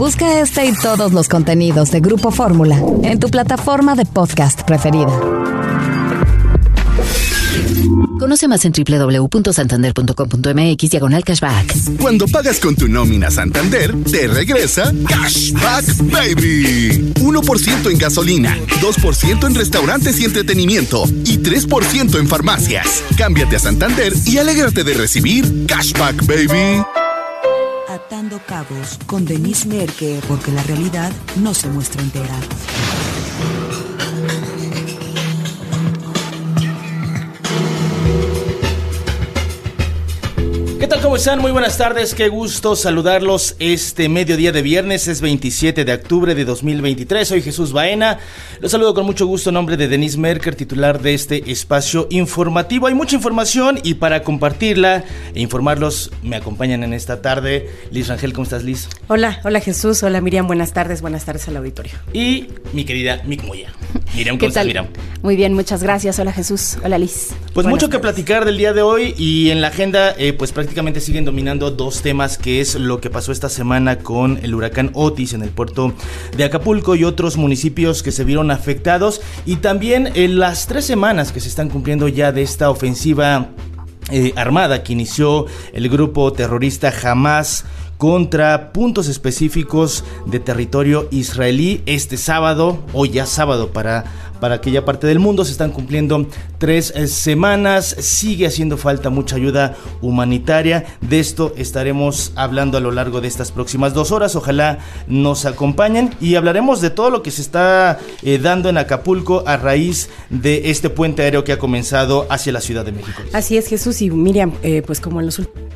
Busca este y todos los contenidos de Grupo Fórmula en tu plataforma de podcast preferida. Conoce más en www.santander.com.mx/cashback. Cuando pagas con tu nómina Santander, te regresa Cashback Baby. 1% en gasolina, 2% en restaurantes y entretenimiento y 3% en farmacias. Cámbiate a Santander y alégrate de recibir Cashback Baby. Atando cabos con Denise Merker, porque la realidad no se muestra entera. ¿Qué tal? ¿Cómo están? Muy buenas tardes, qué gusto saludarlos este mediodía de viernes, es 27 de octubre de 2023, soy Jesús Baena, los saludo con mucho gusto en nombre de Denise Merker, titular de este espacio informativo. Hay mucha información y para compartirla e informarlos me acompañan en esta tarde Liz Rangel. ¿Cómo estás, Liz? Hola Jesús, hola Miriam, buenas tardes al auditorio. Y mi querida Mick Moya. Miriam, ¿qué ¿cómo estás, tal? Miriam? Muy bien, muchas gracias. Hola Jesús, hola Liz. Pues Buenas mucho que tardes. platicar del día de hoy y en la agenda pues prácticamente siguen dominando dos temas, que es lo que pasó esta semana con el huracán Otis en el puerto de Acapulco y otros municipios que se vieron afectados, y también en las 3 semanas que se están cumpliendo ya de esta ofensiva armada que inició el grupo terrorista Hamás contra puntos específicos de territorio israelí. Este sábado, hoy ya sábado para aquella parte del mundo, se están cumpliendo 3 semanas. Sigue haciendo falta mucha ayuda humanitaria. De esto estaremos hablando a lo largo de estas próximas 2 horas. Ojalá nos acompañen y hablaremos de todo lo que se está dando en Acapulco a raíz de este puente aéreo que ha comenzado hacia la Ciudad de México. Así es, Jesús y Miriam, pues como en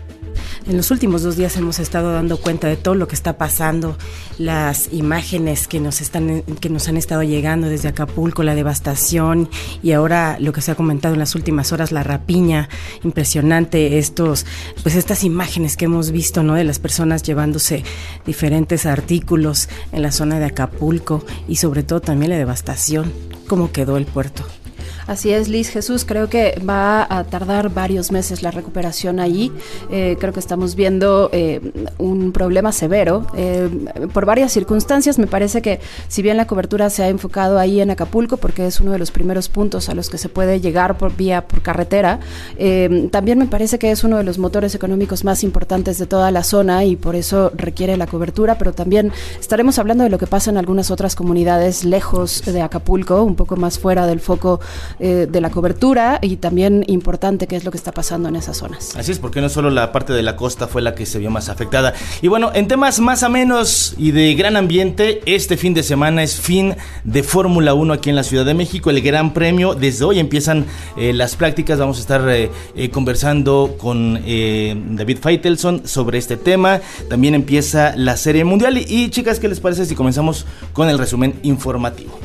los últimos 2 días hemos estado dando cuenta de todo lo que está pasando, las imágenes que nos han estado llegando desde Acapulco, la devastación y ahora lo que se ha comentado en las últimas horas, la rapiña impresionante, estas imágenes que hemos visto, ¿no? De las personas llevándose diferentes artículos en la zona de Acapulco y sobre todo también la devastación, cómo quedó el puerto. Así es, Liz. Jesús, creo que va a tardar varios meses la recuperación allí. Creo que estamos viendo un problema severo por varias circunstancias. Me parece que si bien la cobertura se ha enfocado ahí en Acapulco, porque es uno de los primeros puntos a los que se puede llegar por carretera, también me parece que es uno de los motores económicos más importantes de toda la zona y por eso requiere la cobertura, pero también estaremos hablando de lo que pasa en algunas otras comunidades lejos de Acapulco, un poco más fuera del foco de la cobertura, y también importante qué es lo que está pasando en esas zonas. Así es, porque no solo la parte de la costa fue la que se vio más afectada. Y bueno, en temas más amenos y de gran ambiente, este fin de semana es fin de Fórmula 1 aquí en la Ciudad de México, el Gran Premio. Desde hoy empiezan las prácticas, vamos a estar conversando con David Feitelson sobre este tema. También empieza la Serie Mundial y chicas, ¿qué les parece si comenzamos con el resumen informativo?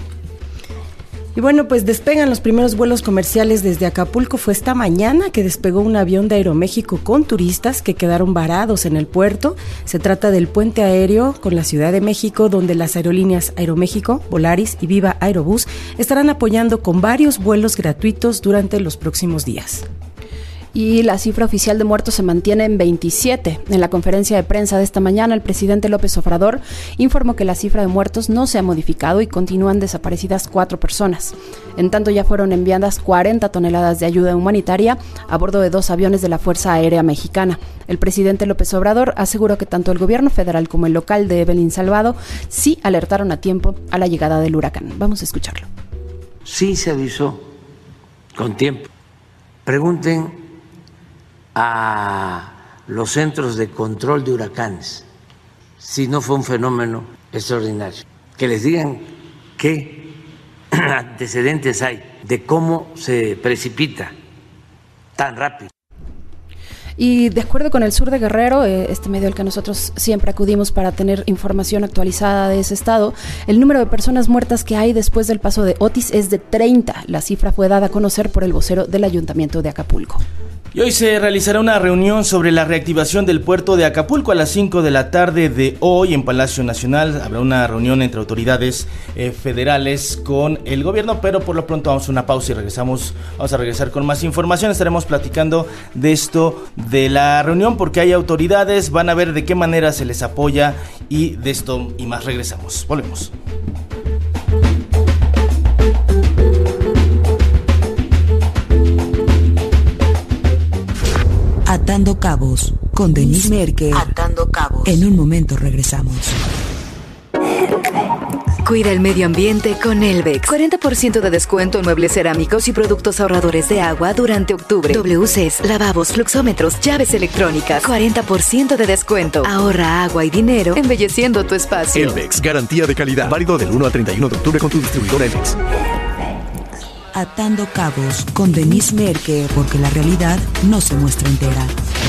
Y bueno, pues despegan los primeros vuelos comerciales desde Acapulco. Fue esta mañana que despegó un avión de Aeroméxico con turistas que quedaron varados en el puerto. Se trata del puente aéreo con la Ciudad de México, donde las aerolíneas Aeroméxico, Volaris y Viva Aerobús estarán apoyando con varios vuelos gratuitos durante los próximos días. Y la cifra oficial de muertos se mantiene en 27. En la conferencia de prensa de esta mañana, el presidente López Obrador informó que la cifra de muertos no se ha modificado y continúan desaparecidas 4 personas. En tanto, ya fueron enviadas 40 toneladas de ayuda humanitaria a bordo de 2 aviones de la Fuerza Aérea Mexicana. El presidente López Obrador aseguró que tanto el gobierno federal como el local de Evelyn Salvado sí alertaron a tiempo a la llegada del huracán. Vamos a escucharlo. Sí se avisó con tiempo. Pregunten a los centros de control de huracanes si no fue un fenómeno extraordinario, que les digan qué antecedentes hay de cómo se precipita tan rápido. Y de acuerdo con El Sur de Guerrero, este medio al que nosotros siempre acudimos para tener información actualizada de ese estado, el número de personas muertas que hay después del paso de Otis es de 30. La cifra fue dada a conocer por el vocero del Ayuntamiento de Acapulco. Y hoy se realizará una reunión sobre la reactivación del puerto de Acapulco a las 5 de la tarde de hoy en Palacio Nacional. Habrá una reunión entre autoridades federales con el gobierno, pero por lo pronto vamos a una pausa y regresamos. Vamos a regresar con más información. Estaremos platicando de esto, de la reunión, porque hay autoridades, van a ver de qué manera se les apoya y de esto y más. Regresamos, volvemos. Atando Cabos con Denise Merker. Atando Cabos. En un momento regresamos. Cuida el medio ambiente con Elvex. 40% de descuento en muebles cerámicos y productos ahorradores de agua durante octubre. WCs, lavabos, fluxómetros, llaves electrónicas. 40% de descuento. Ahorra agua y dinero embelleciendo tu espacio. Elvex, garantía de calidad. Válido del 1 al 31 de octubre con tu distribuidor Elvex. Atando Cabos con Denise Merker, porque la realidad no se muestra entera.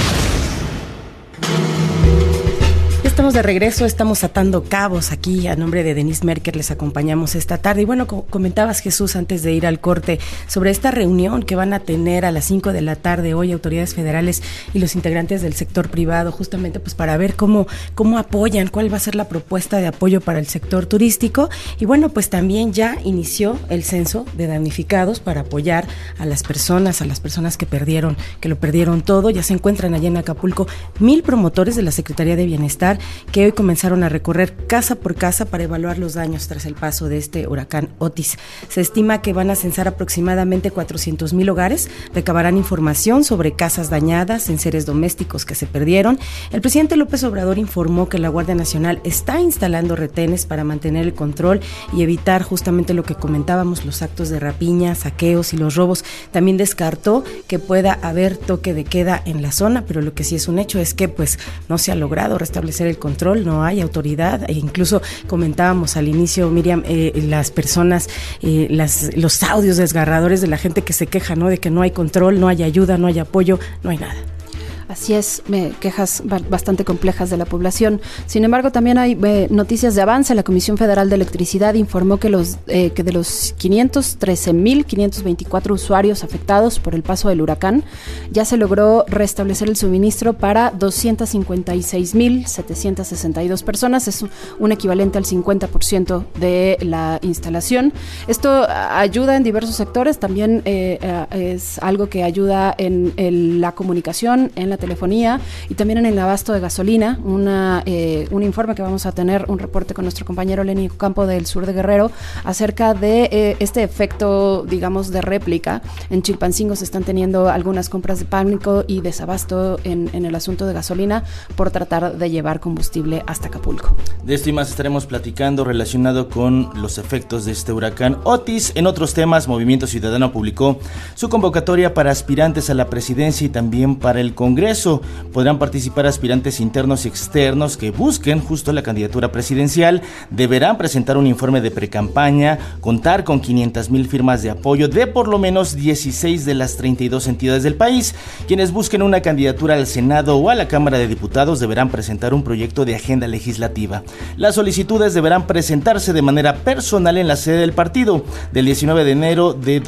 Estamos de regreso, estamos atando cabos aquí. A nombre de Denise Merker les acompañamos esta tarde. Y bueno, comentabas, Jesús, antes de ir al corte, sobre esta reunión que van a tener a las 5 de la tarde hoy autoridades federales y los integrantes del sector privado, justamente pues para ver cómo apoyan, cuál va a ser la propuesta de apoyo para el sector turístico. Y bueno, pues también ya inició el censo de damnificados para apoyar a las personas que lo perdieron todo. Ya se encuentran allá en Acapulco 1,000 promotores de la Secretaría de Bienestar que hoy comenzaron a recorrer casa por casa para evaluar los daños tras el paso de este huracán Otis. Se estima que van a censar aproximadamente 400,000 hogares, recabarán información sobre casas dañadas, enseres domésticos que se perdieron. El presidente López Obrador informó que la Guardia Nacional está instalando retenes para mantener el control y evitar justamente lo que comentábamos, los actos de rapiña, saqueos y los robos. También descartó que pueda haber toque de queda en la zona, pero lo que sí es un hecho es que pues no se ha logrado restablecer el control, no hay autoridad, e incluso comentábamos al inicio, Miriam, las personas, los audios desgarradores de la gente que se queja, ¿no?, de que no hay control, no hay ayuda, no hay apoyo, no hay nada. Así es, quejas bastante complejas de la población. Sin embargo, también hay noticias de avance. La Comisión Federal de Electricidad informó que de los 513,524 usuarios afectados por el paso del huracán, ya se logró restablecer el suministro para 256,762 personas. Es un equivalente al 50% de la instalación. Esto ayuda en diversos sectores. También es algo que ayuda en la comunicación, en la telefonía y también en el abasto de gasolina. Un informe que vamos a tener, un reporte con nuestro compañero Lenny Ocampo del sur de Guerrero acerca de este efecto, digamos, de réplica. En Chilpancingo se están teniendo algunas compras de pánico y desabasto en el asunto de gasolina por tratar de llevar combustible hasta Acapulco. De esto y más estaremos platicando relacionado con los efectos de este huracán Otis. En otros temas, Movimiento Ciudadano publicó su convocatoria para aspirantes a la presidencia y también para el Congreso. Podrán participar aspirantes internos y externos que busquen justo la candidatura presidencial. Deberán presentar un informe de precampaña, contar con 500,000 firmas de apoyo de por lo menos 16 de las 32 entidades del país. Quienes busquen una candidatura al Senado o a la Cámara de Diputados deberán presentar un proyecto de agenda legislativa. Las solicitudes deberán presentarse de manera personal en la sede del partido. El 19 de enero de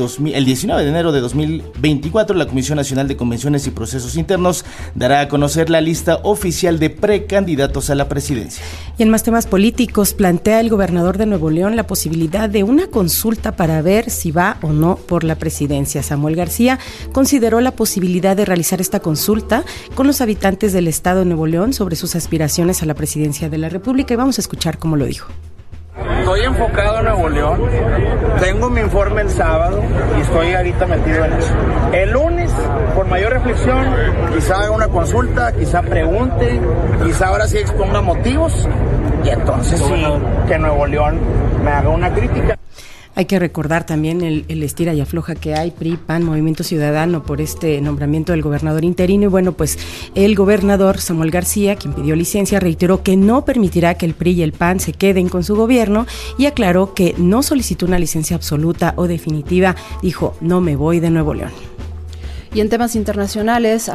2024, la Comisión Nacional de Convenciones y Procesos Internos dará a conocer la lista oficial de precandidatos a la presidencia. Y en más temas políticos, plantea el gobernador de Nuevo León la posibilidad de una consulta para ver si va o no por la presidencia. Samuel García consideró la posibilidad de realizar esta consulta con los habitantes del estado de Nuevo León sobre sus aspiraciones a la presidencia de la República y vamos a escuchar cómo lo dijo. Estoy enfocado en Nuevo León, tengo mi informe el sábado y estoy ahorita metido en eso. El lunes, por mayor reflexión, quizá haga una consulta, quizá pregunte, quizá ahora sí exponga motivos y entonces sí, que Nuevo León me haga una crítica. Hay que recordar también el estira y afloja que hay, PRI, PAN, Movimiento Ciudadano, por este nombramiento del gobernador interino. Y bueno, pues el gobernador Samuel García, quien pidió licencia, reiteró que no permitirá que el PRI y el PAN se queden con su gobierno y aclaró que no solicitó una licencia absoluta o definitiva. Dijo, no me voy de Nuevo León. Y en temas internacionales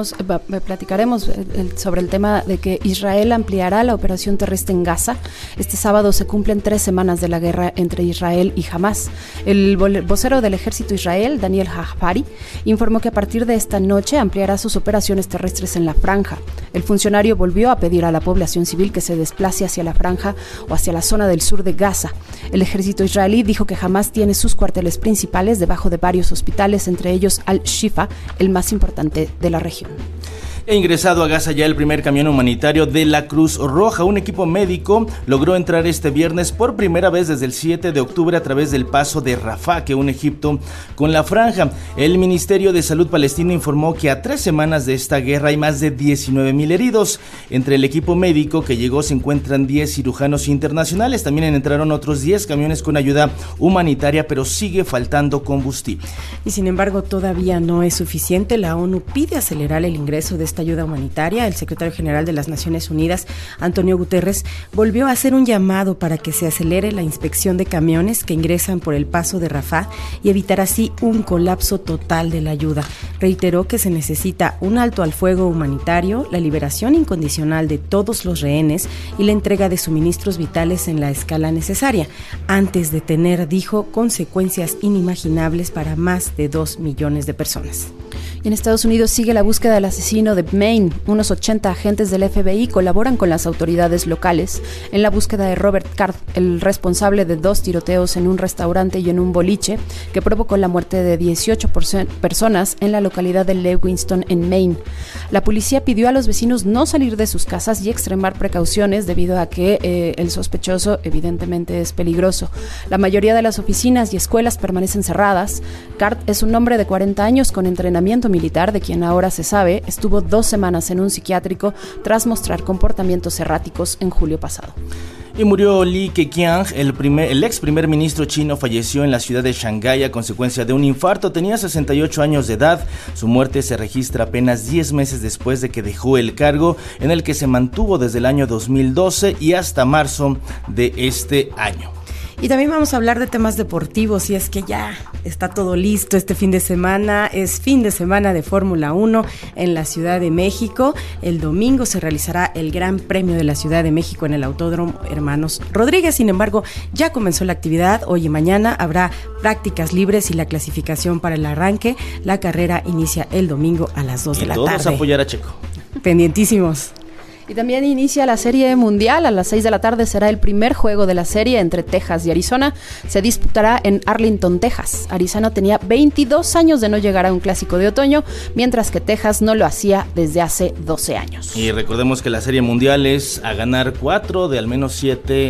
platicaremos sobre el tema de que Israel ampliará la operación terrestre en Gaza. Este sábado se cumplen 3 semanas de la guerra entre Israel y Hamás. El vocero del ejército Israel, Daniel Hagari, informó que a partir de esta noche ampliará sus operaciones terrestres en la franja. El funcionario volvió a pedir a la población civil que se desplace hacia la franja o hacia la zona del sur de Gaza. El ejército israelí dijo que Hamás tiene sus cuarteles principales debajo de varios hospitales, entre ellos Al-Shifa, el más importante de la región. Ha ingresado a Gaza ya el primer camión humanitario de la Cruz Roja. Un equipo médico logró entrar este viernes por primera vez desde el 7 de octubre a través del paso de Rafah, que une Egipto con la franja. El Ministerio de Salud palestino informó que a 3 semanas de esta guerra hay más de 19,000 heridos. Entre el equipo médico que llegó se encuentran 10 cirujanos internacionales. También entraron otros 10 camiones con ayuda humanitaria, pero sigue faltando combustible. Y sin embargo, todavía no es suficiente. La ONU pide acelerar el ingreso de esta ayuda humanitaria. El secretario general de las Naciones Unidas, Antonio Guterres, volvió a hacer un llamado para que se acelere la inspección de camiones que ingresan por el paso de Rafah y evitar así un colapso total de la ayuda. Reiteró que se necesita un alto al fuego humanitario, la liberación incondicional de todos los rehenes y la entrega de suministros vitales en la escala necesaria, antes de tener, dijo, consecuencias inimaginables para más de 2 millones de personas. Y en Estados Unidos sigue la búsqueda del asesino de Maine. Unos 80 agentes del FBI colaboran con las autoridades locales en la búsqueda de Robert Card, el responsable de 2 tiroteos en un restaurante y en un boliche que provocó la muerte de 18 personas en la localidad de Lewiston, en Maine. La policía pidió a los vecinos no salir de sus casas y extremar precauciones debido a que el sospechoso evidentemente es peligroso. La mayoría de las oficinas y escuelas permanecen cerradas. Card es un hombre de 40 años con entrenamiento militar, de quien ahora se sabe estuvo 2 semanas en un psiquiátrico tras mostrar comportamientos erráticos en julio pasado. Y murió Li Keqiang, el ex primer ministro chino, falleció en la ciudad de Shanghái a consecuencia de un infarto. Tenía 68 años de edad. Su muerte se registra apenas 10 meses después de que dejó el cargo, en el que se mantuvo desde el año 2012 y hasta marzo de este año. Y también vamos a hablar de temas deportivos, y es que ya está todo listo este fin de semana. Es fin de semana de Fórmula 1 en la Ciudad de México. El domingo se realizará el Gran Premio de la Ciudad de México en el Autódromo Hermanos Rodríguez. Sin embargo, ya comenzó la actividad. Hoy y mañana habrá prácticas libres y la clasificación para el arranque. La carrera inicia el domingo a las 2 de la tarde. Y todos apoyar a Checo. Pendientísimos. Y también inicia la Serie Mundial. A las 6 de la tarde será el primer juego de la serie entre Texas y Arizona. Se disputará en Arlington, Texas. Arizona tenía 22 años de no llegar a un clásico de otoño, mientras que Texas no lo hacía desde hace 12 años. Y recordemos que la Serie Mundial es a ganar 4 de al menos 7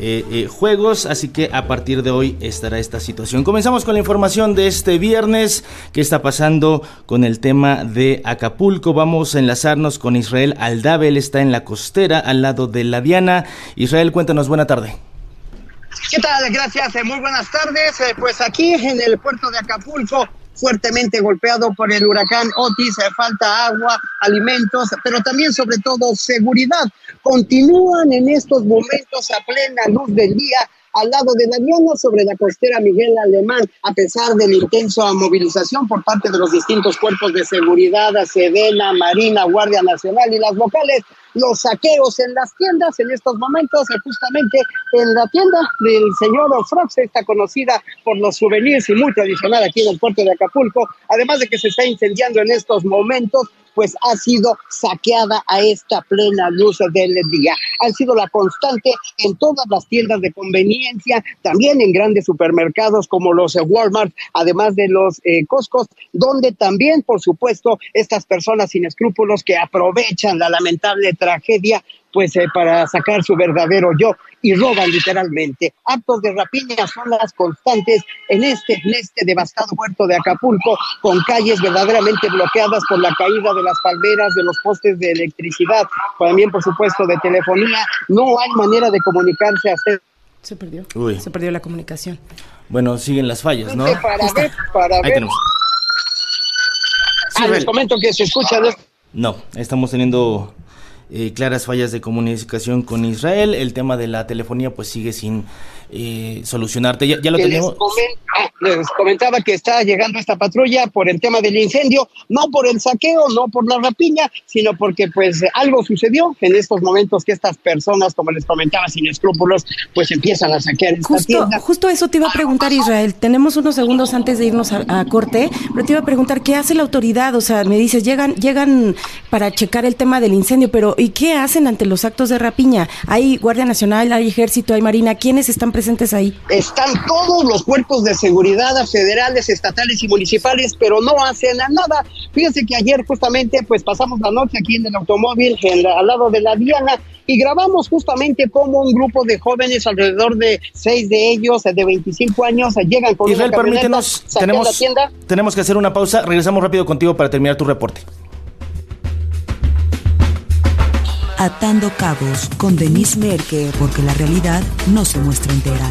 juegos, así que a partir de hoy estará esta situación. Comenzamos con la información de este viernes. ¿Qué está pasando con el tema de Acapulco? Vamos a enlazarnos con Israel Aldave. Él está en la costera, al lado de la Diana. Israel, cuéntanos, buena tarde. ¿Qué tal? Gracias, muy buenas tardes. Pues aquí en el puerto de Acapulco, fuertemente golpeado por el huracán Otis, falta agua, alimentos, pero también sobre todo seguridad. Continúan en estos momentos a plena luz del día al lado de la Diana, sobre la costera Miguel Alemán, a pesar de la intensa movilización por parte de los distintos cuerpos de seguridad, Sedena, Marina, Guardia Nacional y las locales. Los saqueos en las tiendas en estos momentos, justamente en la tienda del señor Frox, está conocida por los souvenirs y muy tradicional aquí en el puerto de Acapulco, además de que se está incendiando en estos momentos, pues ha sido saqueada a esta plena luz del día. Ha sido la constante en todas las tiendas de conveniencia, también en grandes supermercados como los Walmart, además de los Costcos, donde también, por supuesto, estas personas sin escrúpulos que aprovechan la lamentable tragedia, pues para sacar su verdadero yo y roban literalmente. Actos de rapiña son las constantes en este devastado puerto de Acapulco, con calles verdaderamente bloqueadas por la caída de las palmeras, de los postes de electricidad, también por supuesto de telefonía. No hay manera de comunicarse hasta... Se perdió. Uy. Se perdió la comunicación. Bueno, siguen las fallas, ¿no? Para ver. Tenemos. Les comento que se escucha... No, estamos teniendo claras fallas de comunicación con Israel. El tema de la telefonía pues sigue sin solucionarte. Ya lo tenemos. Les comentaba que está llegando esta patrulla por el tema del incendio, no por el saqueo, no por la rapiña, sino porque pues algo sucedió en estos momentos que estas personas, como les comentaba, sin escrúpulos, pues empiezan a saquear esta tienda. Justo eso te iba a preguntar, Israel. Tenemos unos segundos antes de irnos a corte, pero te iba a preguntar, ¿qué hace la autoridad? O sea, me dices, llegan para checar el tema del incendio, pero ¿y qué hacen ante los actos de rapiña? Hay Guardia Nacional, hay Ejército, hay Marina. ¿Quiénes están presentes ahí? Están todos los cuerpos de seguridad federales, estatales y municipales, pero no hacen nada. Fíjense que ayer justamente pues pasamos la noche aquí en el automóvil al lado de la Diana y grabamos justamente como un grupo de jóvenes, alrededor de 6 de ellos, de 25 años, llegan con Israel, una camioneta, permítenos, saquean la tienda. Tenemos que hacer una pausa, regresamos rápido contigo para terminar tu reporte. Atando cabos con Denise Merker, porque la realidad no se muestra entera.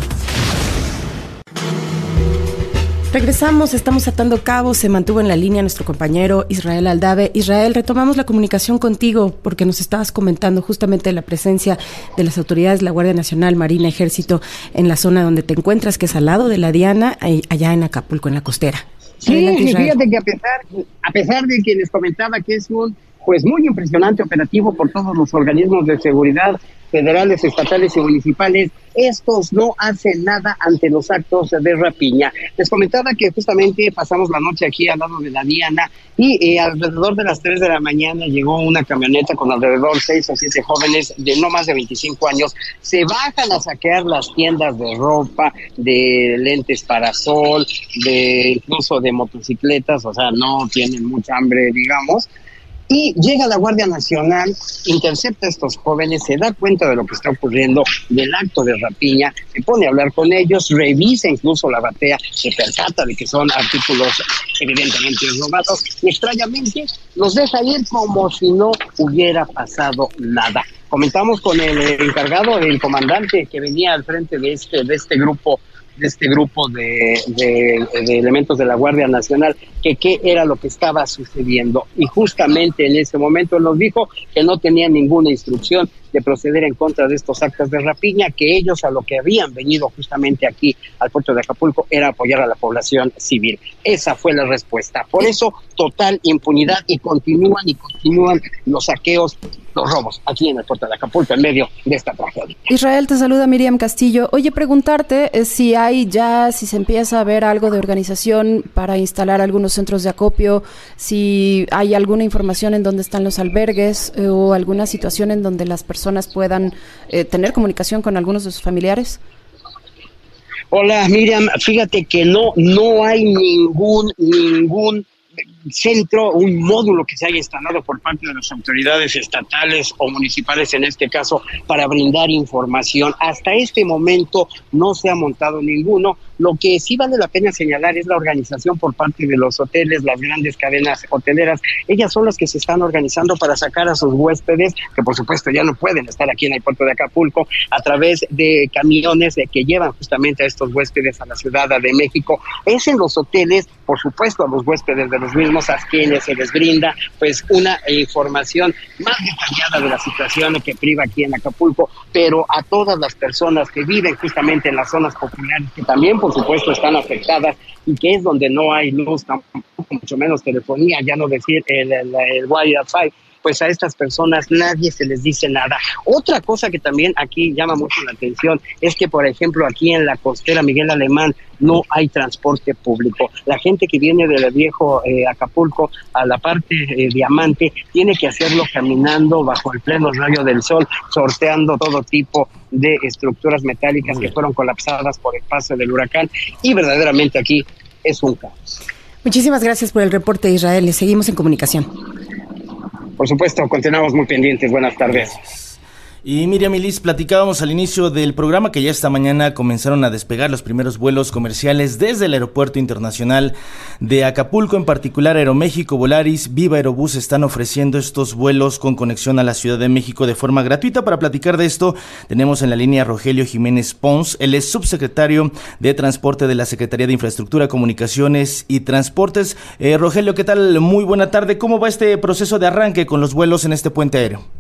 Regresamos, estamos atando cabos, se mantuvo en la línea nuestro compañero Israel Aldave. Israel, retomamos la comunicación contigo porque nos estabas comentando justamente la presencia de las autoridades, la Guardia Nacional, Marina, Ejército, en la zona donde te encuentras, que es al lado de la Diana, allá en Acapulco, en la costera. Sí, fíjate que a pesar de que les comentaba que es un pues muy impresionante operativo por todos los organismos de seguridad federales, estatales y municipales, estos no hacen nada ante los actos de rapiña. Les comentaba que justamente pasamos la noche aquí al lado de la Diana y alrededor de las 3 de la mañana llegó una camioneta con alrededor 6 o 7 jóvenes de no más de 25 años. Se bajan a saquear las tiendas de ropa, de lentes para sol, incluso de motocicletas, o sea, no tienen mucha hambre, digamos. Y llega la Guardia Nacional, intercepta a estos jóvenes, se da cuenta de lo que está ocurriendo, del acto de rapiña, se pone a hablar con ellos, revisa incluso la batea, se percata de que son artículos evidentemente robados, y extrañamente los deja ir como si no hubiera pasado nada. Comentamos con el encargado, el comandante que venía al frente de este grupo de elementos de la Guardia Nacional, que qué era lo que estaba sucediendo, y justamente en ese momento nos dijo que no tenía ninguna instrucción de proceder en contra de estos actos de rapiña, que ellos a lo que habían venido justamente aquí al puerto de Acapulco era apoyar a la población civil. Esa fue la respuesta. Por eso, total impunidad, y continúan los saqueos, los robos aquí en el puerto de Acapulco en medio de esta tragedia. Israel, te saluda Miriam Castillo. Oye, preguntarte si se empieza a ver algo de organización para instalar algunos centros de acopio, si hay alguna información en dónde están los albergues o alguna situación en donde las personas puedan tener comunicación con algunos de sus familiares. Hola Miriam, fíjate que no hay ningún centro, un módulo que se haya instalado por parte de las autoridades estatales o municipales en este caso para brindar información. Hasta este momento no se ha montado ninguno. Lo que sí vale la pena señalar es la organización por parte de los hoteles, las grandes cadenas hoteleras. Ellas son las que se están organizando para sacar a sus huéspedes, que por supuesto ya no pueden estar aquí en el puerto de Acapulco, a través de camiones que llevan justamente a estos huéspedes a la Ciudad de México. Es en los hoteles, por supuesto, a los huéspedes de los mismos a quienes se les brinda pues una información más detallada de la situación que priva aquí en Acapulco, pero a todas las personas que viven justamente en las zonas populares, que también por supuesto están afectadas y que es donde no hay luz, tampoco, mucho menos telefonía, ya no decir el Wi-Fi, pues a estas personas nadie se les dice nada. Otra cosa que también aquí llama mucho la atención es que, por ejemplo, aquí en la costera Miguel Alemán no hay transporte público. La gente que viene del viejo Acapulco a la parte Diamante tiene que hacerlo caminando bajo el pleno rayo del sol, sorteando todo tipo de estructuras metálicas que fueron colapsadas por el paso del huracán, y verdaderamente aquí es un caos. Muchísimas gracias por el reporte, Israel. Les seguimos en comunicación. Por supuesto, continuamos muy pendientes. Buenas tardes. Y Miriam y Liz, platicábamos al inicio del programa que ya esta mañana comenzaron a despegar los primeros vuelos comerciales desde el Aeropuerto Internacional de Acapulco, en particular Aeroméxico, Volaris, Viva Aerobús están ofreciendo estos vuelos con conexión a la Ciudad de México de forma gratuita. Para platicar de esto, tenemos en la línea a Rogelio Jiménez Pons, él es subsecretario de Transporte de la Secretaría de Infraestructura, Comunicaciones y Transportes. Rogelio, ¿qué tal? Muy buena tarde. ¿Cómo va este proceso de arranque con los vuelos en este puente aéreo?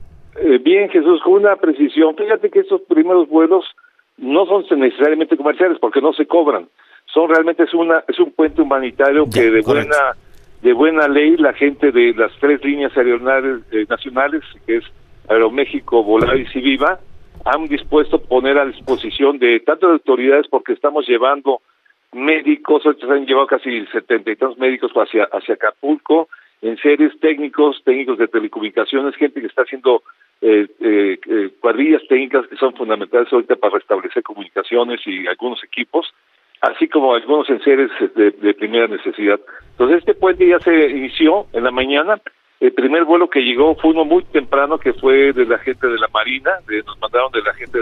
Bien, Jesús, con una precisión. Fíjate que estos primeros vuelos no son necesariamente comerciales porque no se cobran. Son realmente es un puente humanitario que de buena ley la gente de las 3 líneas aeronaves nacionales, que es Aeroméxico, Volaris y Viva, han dispuesto poner a disposición de tanto de autoridades, porque estamos llevando médicos, se han llevado casi 70 y tantos médicos hacia Acapulco, en series técnicos de telecomunicaciones, gente que está haciendo cuadrillas técnicas que son fundamentales ahorita para restablecer comunicaciones y algunos equipos, así como algunos enseres de primera necesidad. Entonces este puente ya se inició en la mañana. El primer vuelo que llegó fue uno muy temprano, que fue de la gente de la Marina, nos mandaron de la gente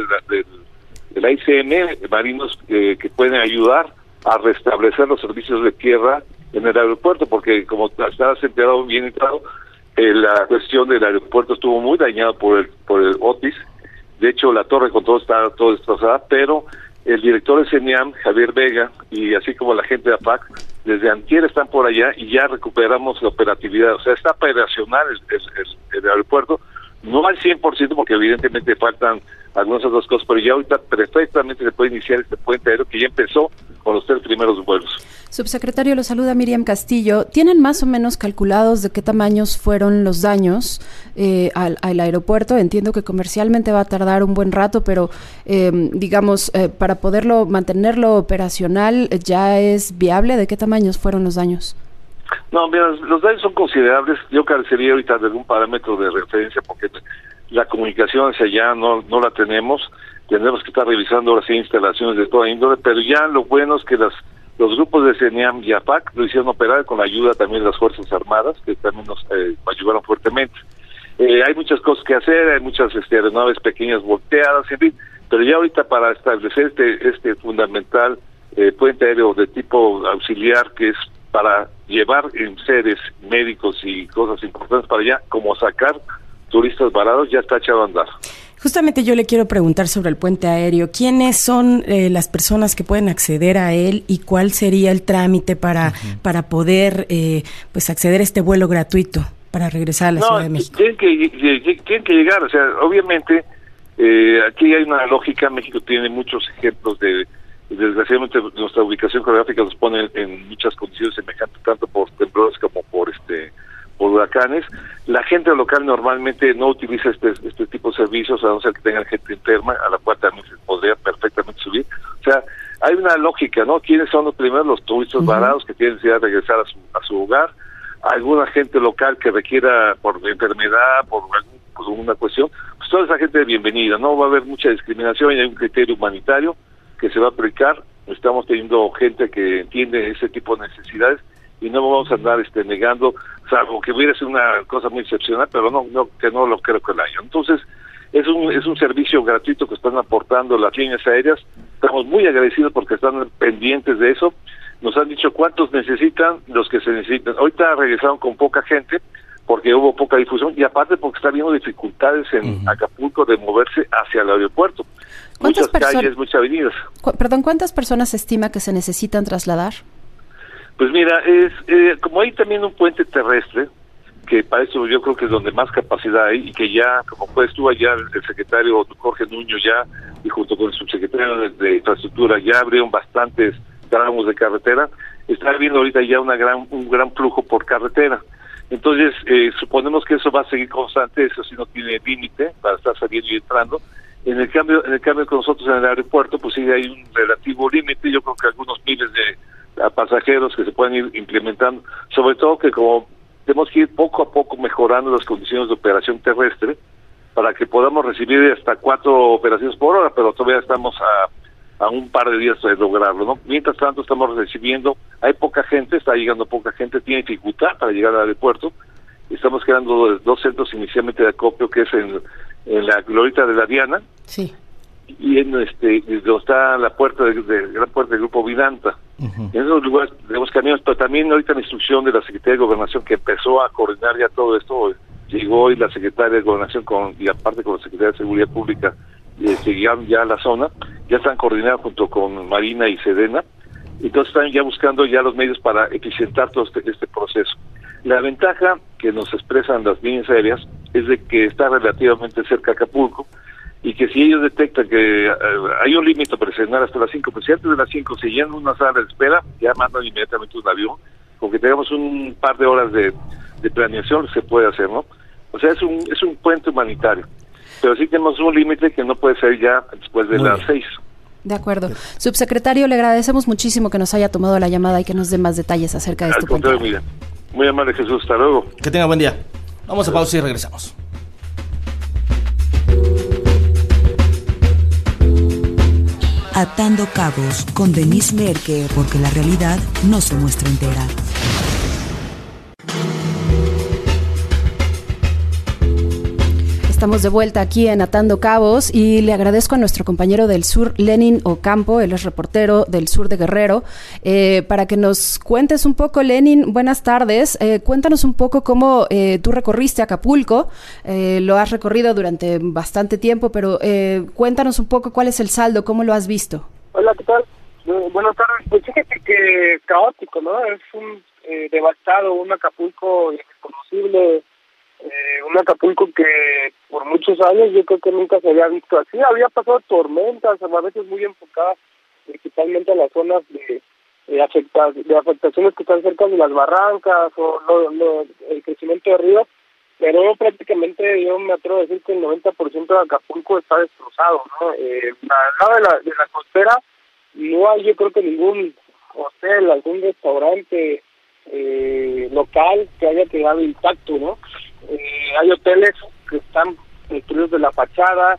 de la ICM, marinos que pueden ayudar a restablecer los servicios de tierra en el aeropuerto, porque como estabas enterado, bien entrado, la cuestión del aeropuerto estuvo muy dañada por el Otis. De hecho, la torre de control está todo destrozada, pero el director de CENIAM, Javier Vega, y así como la gente de APAC, desde antier están por allá y ya recuperamos la operatividad. O sea, está operacional el aeropuerto, no al 100%, porque evidentemente faltan algunas otras cosas, pero ya ahorita perfectamente se puede iniciar este puente aéreo que ya empezó con los 3 primeros vuelos. Subsecretario, lo saluda Miriam Castillo. ¿Tienen más o menos calculados de qué tamaños fueron los daños al aeropuerto? Entiendo que comercialmente va a tardar un buen rato, pero digamos, para mantenerlo operacional, ¿ya es viable? ¿De qué tamaños fueron los daños? No, mira, los daños son considerables. Yo carecería ahorita de algún parámetro de referencia porque la comunicación hacia allá no la tenemos. Tendremos que estar revisando ahora sí instalaciones de toda índole, pero ya lo bueno es que los grupos de CENIAM y APAC lo hicieron operar con la ayuda también de las Fuerzas Armadas, que también nos ayudaron fuertemente. Hay muchas cosas que hacer, hay muchas aeronaves pequeñas volteadas, en fin, pero ya ahorita para establecer este fundamental puente aéreo de tipo auxiliar, que es para llevar enseres médicos y cosas importantes para allá, como sacar turistas varados, ya está echado a andar. Justamente yo le quiero preguntar sobre el puente aéreo. ¿Quiénes son las personas que pueden acceder a él y cuál sería el trámite para poder pues acceder a este vuelo gratuito para regresar a la Ciudad de México? Tienen que llegar, o sea, obviamente aquí hay una lógica. México tiene muchos ejemplos desgraciadamente nuestra ubicación geográfica nos pone en muchas condiciones semejantes, tanto por temblores como por huracanes. La gente local normalmente no utiliza este tipo de servicios, a no ser que tengan gente enferma, a la cual también se podría perfectamente subir. O sea, hay una lógica, ¿no? ¿Quiénes son los primeros? Los turistas varados que tienen necesidad de regresar a su hogar, alguna gente local que requiera por enfermedad, por alguna cuestión, pues toda esa gente es bienvenida. No va a haber mucha discriminación y hay un criterio humanitario que se va a aplicar. Estamos teniendo gente que entiende ese tipo de necesidades y no vamos a andar negando, salvo que hubiera sido una cosa muy excepcional, pero no lo creo que la haya. Entonces, es un servicio gratuito que están aportando las líneas aéreas. Estamos muy agradecidos porque están pendientes de eso. Nos han dicho cuántos necesitan, los que se necesitan. Ahorita regresaron con poca gente porque hubo poca difusión y aparte porque está habiendo dificultades en Acapulco de moverse hacia el aeropuerto. Muchas calles, muchas avenidas. ¿Cuántas personas se estima que se necesitan trasladar? Pues mira, como hay también un puente terrestre, que para eso yo creo que es donde más capacidad hay, y que ya, como pues estuvo allá el secretario Jorge Nuño ya, y junto con el subsecretario de Infraestructura, ya abrieron bastantes tramos de carretera, está habiendo ahorita ya un gran flujo por carretera. Entonces, suponemos que eso va a seguir constante, eso sí no tiene límite para estar saliendo y entrando. En el cambio con nosotros en el aeropuerto, pues sí hay un relativo límite, yo creo que algunos miles de pasajeros que se pueden ir implementando, sobre todo que como tenemos que ir poco a poco mejorando las condiciones de operación terrestre para que podamos recibir hasta 4 operaciones por hora, pero todavía estamos a un par de días de lograrlo, ¿no? Mientras tanto estamos recibiendo, hay poca gente, está llegando poca gente, tiene dificultad para llegar al aeropuerto. Estamos creando 2 centros inicialmente de acopio, que es en la glorieta de la Diana, sí, y en donde está la puerta gran puerta del Grupo Vidanta. En esos lugares tenemos caminos, pero también ahorita la instrucción de la Secretaría de Gobernación, que empezó a coordinar ya todo esto, llegó hoy la Secretaria de Gobernación y aparte con la Secretaría de Seguridad Pública, llegaron ya a la zona, ya están coordinados junto con Marina y Sedena, entonces están ya buscando ya los medios para eficientar todo este proceso. La ventaja que nos expresan las líneas aéreas es de que está relativamente cerca de Acapulco, y que si ellos detectan que hay un límite para cenar hasta las 5, pues si antes de las 5 se llena una sala de espera, ya mandan inmediatamente un avión, con que tengamos un par de horas de planeación se puede hacer, ¿no? O sea, es un puente humanitario, pero sí tenemos un límite que no puede ser ya después de las 6. De acuerdo. Subsecretario, le agradecemos muchísimo que nos haya tomado la llamada y que nos dé más detalles acerca de este puente. Muy amable, Jesús, hasta luego. Que tenga buen día. Vamos a pausa y regresamos. Atando Cabos con Denise Merker, porque la realidad no se muestra entera. Estamos de vuelta aquí en Atando Cabos y le agradezco a nuestro compañero del sur, Lenin Ocampo, él es reportero del sur de Guerrero, para que nos cuentes un poco. Lenin, buenas tardes. Cuéntanos un poco cómo tú recorriste Acapulco. Lo has recorrido durante bastante tiempo, pero cuéntanos un poco cuál es el saldo, cómo lo has visto. Hola, ¿qué tal? Buenas tardes. Pues fíjate que caótico, ¿no? Es un devastado, un Acapulco irreconocible. Un Acapulco que por muchos años yo creo que nunca se había visto así. Había pasado tormentas, a veces muy enfocadas principalmente a las zonas de afectaciones que están cerca de las barrancas o el crecimiento de ríos, pero prácticamente yo me atrevo a decir que el 90% de Acapulco está destrozado, ¿no? Al lado de la costera no hay, yo creo que ningún hotel, algún restaurante local que haya quedado intacto, ¿no? Hay hoteles que están destruidos de la fachada,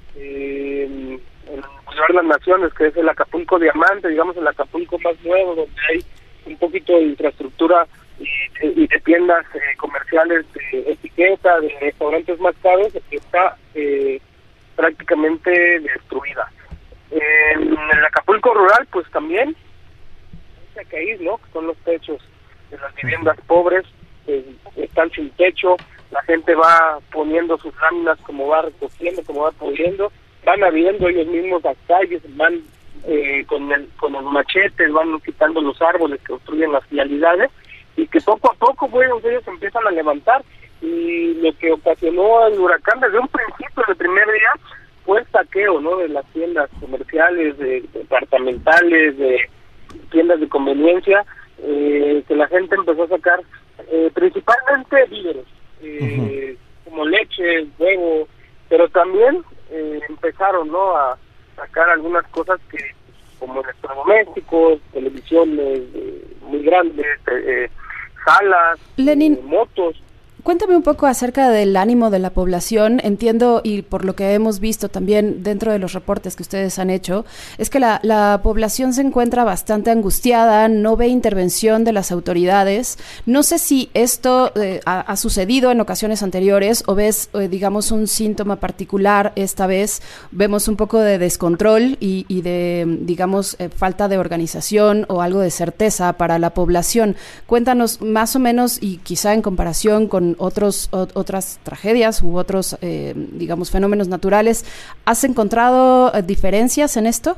en el Boulevard de las Naciones, que es el Acapulco Diamante, digamos el Acapulco más nuevo, donde hay un poquito de infraestructura y de tiendas comerciales de etiqueta, de restaurantes más caros, está prácticamente destruida. En el Acapulco rural, pues también hay que ir, ¿no? Son los techos de las viviendas pobres, están sin techo. La gente va poniendo sus láminas como va recogiendo, como va pudiendo, van abriendo ellos mismos las calles, van con los machetes, van quitando los árboles que obstruyen las vialidades, y que poco a poco, bueno, ellos empiezan a levantar, y lo que ocasionó el huracán desde un principio, el primer día, fue el saqueo, ¿no? De las tiendas comerciales, de departamentales, de tiendas de conveniencia, que la gente empezó a sacar principalmente víveres, como leche, huevo, pero también empezaron, ¿no? A sacar algunas cosas que, como electrodomésticos, televisiones muy grandes, salas, Lenin, motos. Cuéntame un poco acerca del ánimo de la población. Entiendo, y por lo que hemos visto también dentro de los reportes que ustedes han hecho, es que la población se encuentra bastante angustiada, no ve intervención de las autoridades. No sé si esto ha sucedido en ocasiones anteriores o ves, digamos, un síntoma particular esta vez. Vemos un poco de descontrol y de, digamos, falta de organización o algo de certeza para la población. Cuéntanos más o menos, y quizá en comparación con otras tragedias u otros, digamos, fenómenos naturales. ¿Has encontrado diferencias en esto?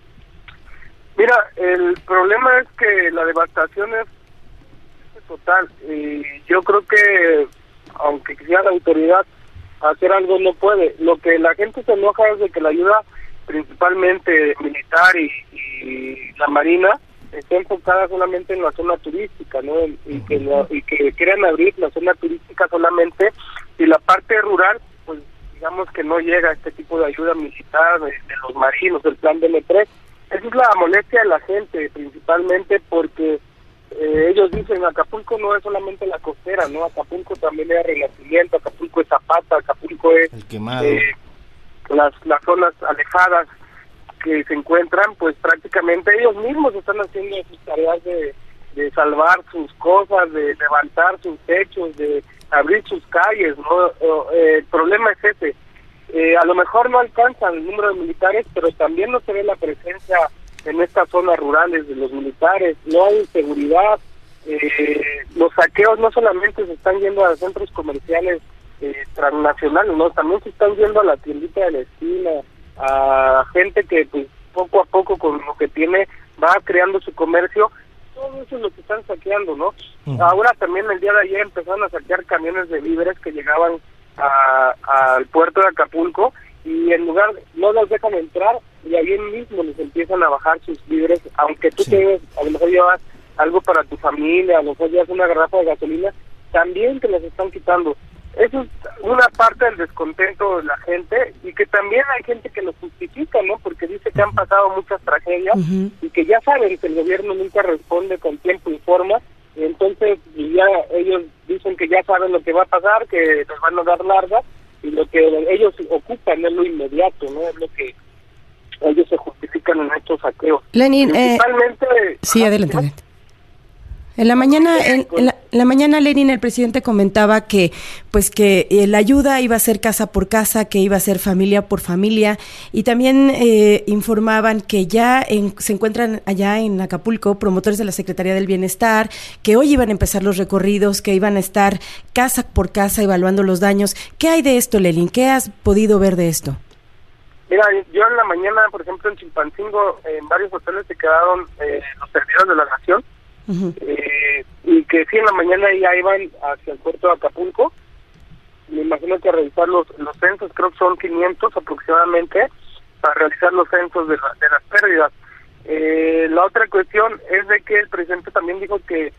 Mira, el problema es que la devastación es total. Y yo creo que, aunque quisiera la autoridad hacer algo, no puede. Lo que la gente se enoja es de que la ayuda, principalmente militar y la Marina, está enfocada solamente en la zona turística, ¿no? Y que quieran abrir la zona turística solamente, y la parte rural, pues digamos que no llega a este tipo de ayuda militar de los marinos, del plan DN3. Esa es la molestia de la gente, principalmente porque ellos dicen, Acapulco no es solamente la costera, ¿no? Acapulco también es Renacimiento, Acapulco es Zapata, Acapulco es El Quemado, las zonas alejadas que se encuentran, pues prácticamente ellos mismos están haciendo sus tareas de salvar sus cosas, de levantar sus techos, de abrir sus calles, ¿no? El problema es ese. A lo mejor no alcanzan el número de militares, pero también no se ve la presencia en estas zonas rurales de los militares, no hay seguridad. Los saqueos no solamente se están yendo a centros comerciales transnacionales, no, también se están yendo a la tiendita de la esquina, a gente que pues poco a poco con lo que tiene va creando su comercio. Todo eso es lo que están saqueando, ¿no? Ahora también el día de ayer empezaron a saquear camiones de víveres que llegaban al puerto de Acapulco, y en lugar no los dejan entrar y ahí mismo les empiezan a bajar sus víveres, aunque tú a lo mejor llevas algo para tu familia, a lo mejor llevas una garrafa de gasolina, también te las están quitando. Eso es una parte del descontento de la gente, y que también hay gente que lo justifica, ¿no? Porque dice que han pasado muchas tragedias y que ya saben que el gobierno nunca responde con tiempo y forma, y entonces ya ellos dicen que ya saben lo que va a pasar, que les van a dar larga, y lo que ellos ocupan es lo inmediato, ¿no? Es lo que ellos se justifican en estos saqueos. Lenin, principalmente... sí, adelante. En la mañana, Lenin, el presidente comentaba que la ayuda iba a ser casa por casa, que iba a ser familia por familia, y también informaban que ya se encuentran allá en Acapulco promotores de la Secretaría del Bienestar, que hoy iban a empezar los recorridos, que iban a estar casa por casa evaluando los daños. ¿Qué hay de esto, Lenin? ¿Qué has podido ver de esto? Mira, yo en la mañana, por ejemplo, en Chilpancingo, en varios hoteles se quedaron los servidores de la Nación. Y que sí, en la mañana ya iban hacia el puerto de Acapulco. Me imagino que a realizar los censos, creo que son 500 aproximadamente, para realizar los censos de las pérdidas. La otra cuestión es de que el presidente también dijo que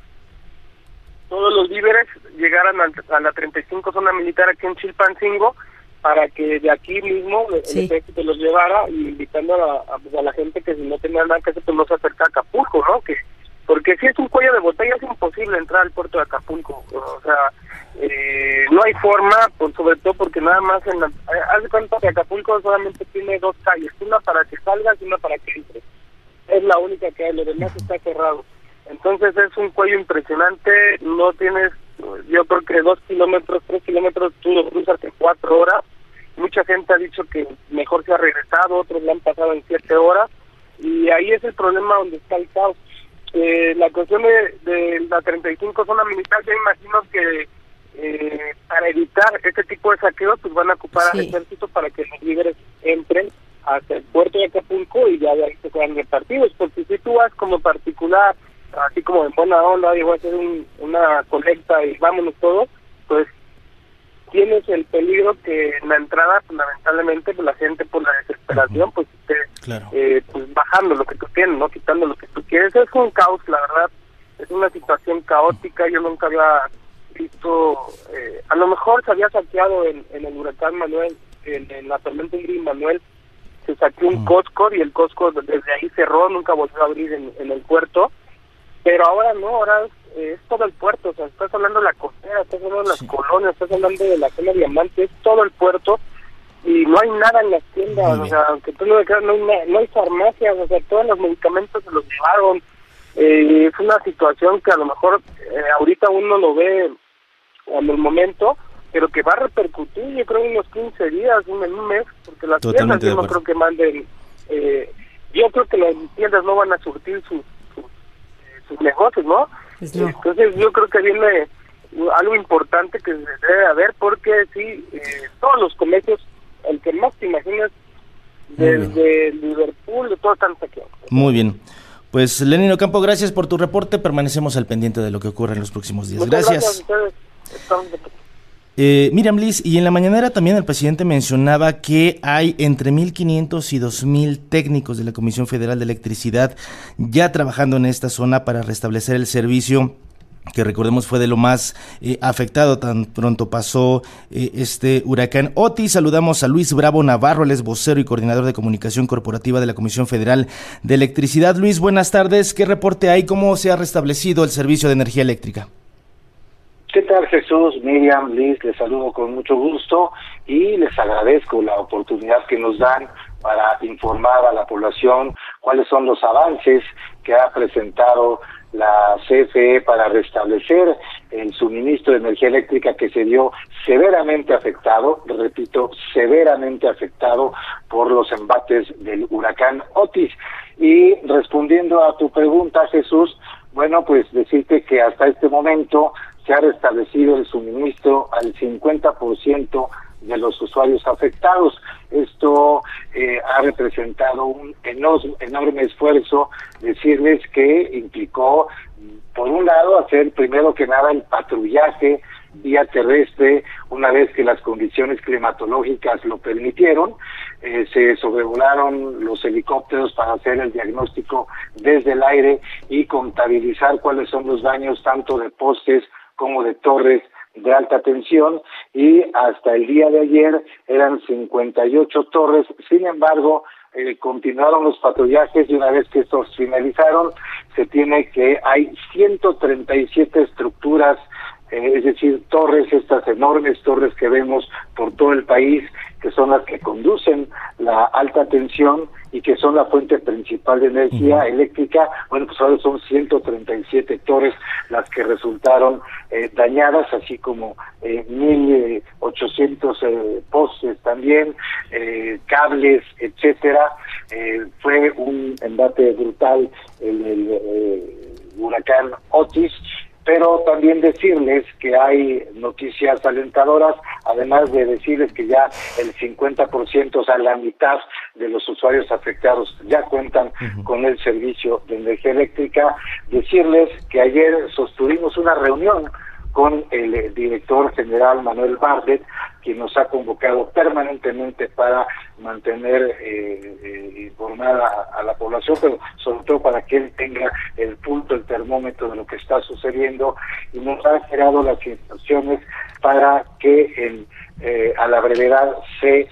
todos los víveres llegaran a la 35 zona militar aquí en Chilpancingo, para que de aquí mismo el ejército los llevara, y invitando a la gente que si no tenía nada que hacer, pues no se acerca a Acapulco, ¿no? Porque si es un cuello de botella, es imposible entrar al puerto de Acapulco. O sea, no hay forma, sobre todo porque nada más haz de cuenta que Acapulco solamente tiene 2 calles, una para que salgas y una para que entres. Es la única que hay, lo demás está cerrado. Entonces es un cuello impresionante, no tienes, yo creo que 2 kilómetros, 3 kilómetros, tú lo cruzas en 4 horas. Mucha gente ha dicho que mejor se ha regresado, otros lo han pasado en 7 horas, y ahí es el problema donde está el caos. La cuestión de la 35 zona militar, yo imagino que para evitar este tipo de saqueos, pues van a ocupar al ejército para que los víveres entren hasta el puerto de Acapulco y ya de ahí se quedan repartidos. Porque si tú vas como particular, así como en buena onda, y voy a hacer una colecta y vámonos todos, pues tienes el peligro que en la entrada, pues, lamentablemente, pues la gente por la desesperación, pues esté pues bajando lo que tú tienes, no quitando lo que tú quieres. Es un caos, la verdad, es una situación caótica. Yo nunca había visto, a lo mejor se había saqueado en el huracán Manuel, en la tormenta Ingrid Manuel, se saqueó un Costco, y el Costco desde ahí cerró, nunca volvió a abrir en el puerto, pero ahora no, ahora es todo el puerto. O sea, estás hablando de la costera, estás hablando de las colonias, estás hablando de la zona Diamante, es todo el puerto, y no hay nada en las tiendas. O sea, aunque tú no me creas, no hay farmacias, o sea, todos los medicamentos se los llevaron. Es una situación que a lo mejor ahorita uno lo ve en el momento, pero que va a repercutir, yo creo, en unos 15 días, en un mes, porque las tiendas yo no creo que manden, yo creo que las tiendas no van a surtir sus negocios, ¿no? Entonces yo creo que viene algo importante que se debe haber, porque sí, todos los comercios, el que más te imaginas, desde Liverpool, de todo están saqueados. Muy bien. Pues Lenin Ocampo, gracias por tu reporte, permanecemos al pendiente de lo que ocurre en los próximos días. Muchas gracias a ustedes. Miriam Liz, y en la mañanera también el presidente mencionaba que hay entre 1,500 y 2,000 técnicos de la Comisión Federal de Electricidad ya trabajando en esta zona para restablecer el servicio, que recordemos fue de lo más afectado tan pronto pasó este huracán Otis. Saludamos a Luis Bravo Navarro, él es vocero y coordinador de comunicación corporativa de la Comisión Federal de Electricidad. Luis, buenas tardes. ¿Qué reporte hay? ¿Cómo se ha restablecido el servicio de energía eléctrica? ¿Qué tal, Jesús? Miriam, Liz, les saludo con mucho gusto y les agradezco la oportunidad que nos dan para informar a la población cuáles son los avances que ha presentado la CFE para restablecer el suministro de energía eléctrica, que se vio severamente afectado, repito, severamente afectado por los embates del huracán Otis. Y respondiendo a tu pregunta, Jesús, bueno, pues decirte que hasta este momento se ha restablecido el suministro al 50% de los usuarios afectados. Esto ha representado un enorme esfuerzo, decirles que implicó, por un lado, hacer primero que nada el patrullaje vía terrestre una vez que las condiciones climatológicas lo permitieron. Se sobrevolaron los helicópteros para hacer el diagnóstico desde el aire y contabilizar cuáles son los daños tanto de postes como de torres de alta tensión, y hasta el día de ayer eran 58 torres. Sin embargo, continuaron los patrullajes y una vez que estos finalizaron, se tiene que hay 137 estructuras, es decir, torres, estas enormes torres que vemos por todo el país, que son las que conducen la alta tensión y que son la fuente principal de energía eléctrica. Bueno, pues ahora son 137 torres las que resultaron dañadas, así como 1.800 postes también, cables, etcétera. Fue un embate brutal el huracán Otis. Pero también decirles que hay noticias alentadoras, además de decirles que ya el 50%, o sea, la mitad de los usuarios afectados ya cuentan con el servicio de energía eléctrica. Decirles que ayer sostuvimos una reunión con el director general Manuel Bardet, quien nos ha convocado permanentemente para mantener informada a la población, pero sobre todo para que él tenga el punto, el termómetro de lo que está sucediendo, y nos ha generado las instrucciones para que a la brevedad se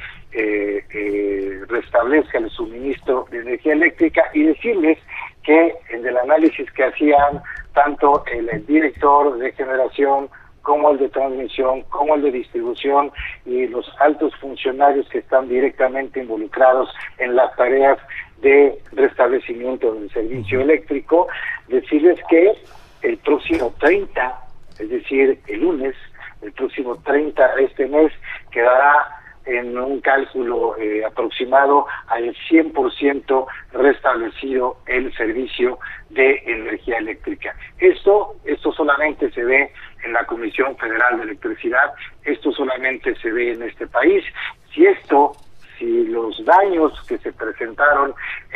restablezca el suministro de energía eléctrica, y decirles que en el análisis que hacían tanto el director de generación como el de transmisión, como el de distribución y los altos funcionarios que están directamente involucrados en las tareas de restablecimiento del servicio eléctrico, decirles que el próximo 30, es decir, el lunes, el próximo 30 de este mes, quedará en un cálculo aproximado al 100% restablecido el servicio de energía eléctrica. Esto solamente se ve en la Comisión Federal de Electricidad, esto solamente se ve en este país. Si los daños que se presentaron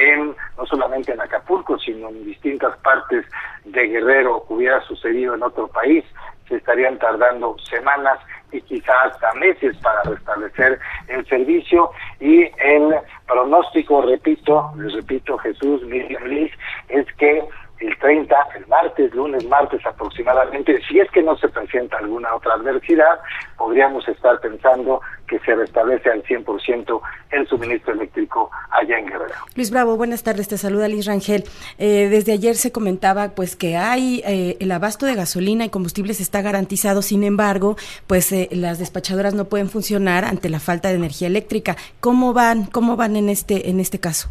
no solamente en Acapulco, sino en distintas partes de Guerrero hubiera sucedido en otro país, se estarían tardando semanas y quizás hasta meses para restablecer el servicio. Y el pronóstico, les repito, Jesús, Miriam, Liz, es que el 30, lunes, martes aproximadamente, si es que no se presenta alguna otra adversidad, podríamos estar pensando que se restablece al 100% el suministro eléctrico allá en Guerrero. Luis Bravo, buenas tardes, te saluda Liz Rangel. Desde ayer se comentaba pues que hay el abasto de gasolina y combustibles está garantizado, sin embargo, pues las despachadoras no pueden funcionar ante la falta de energía eléctrica. ¿Cómo van en este caso?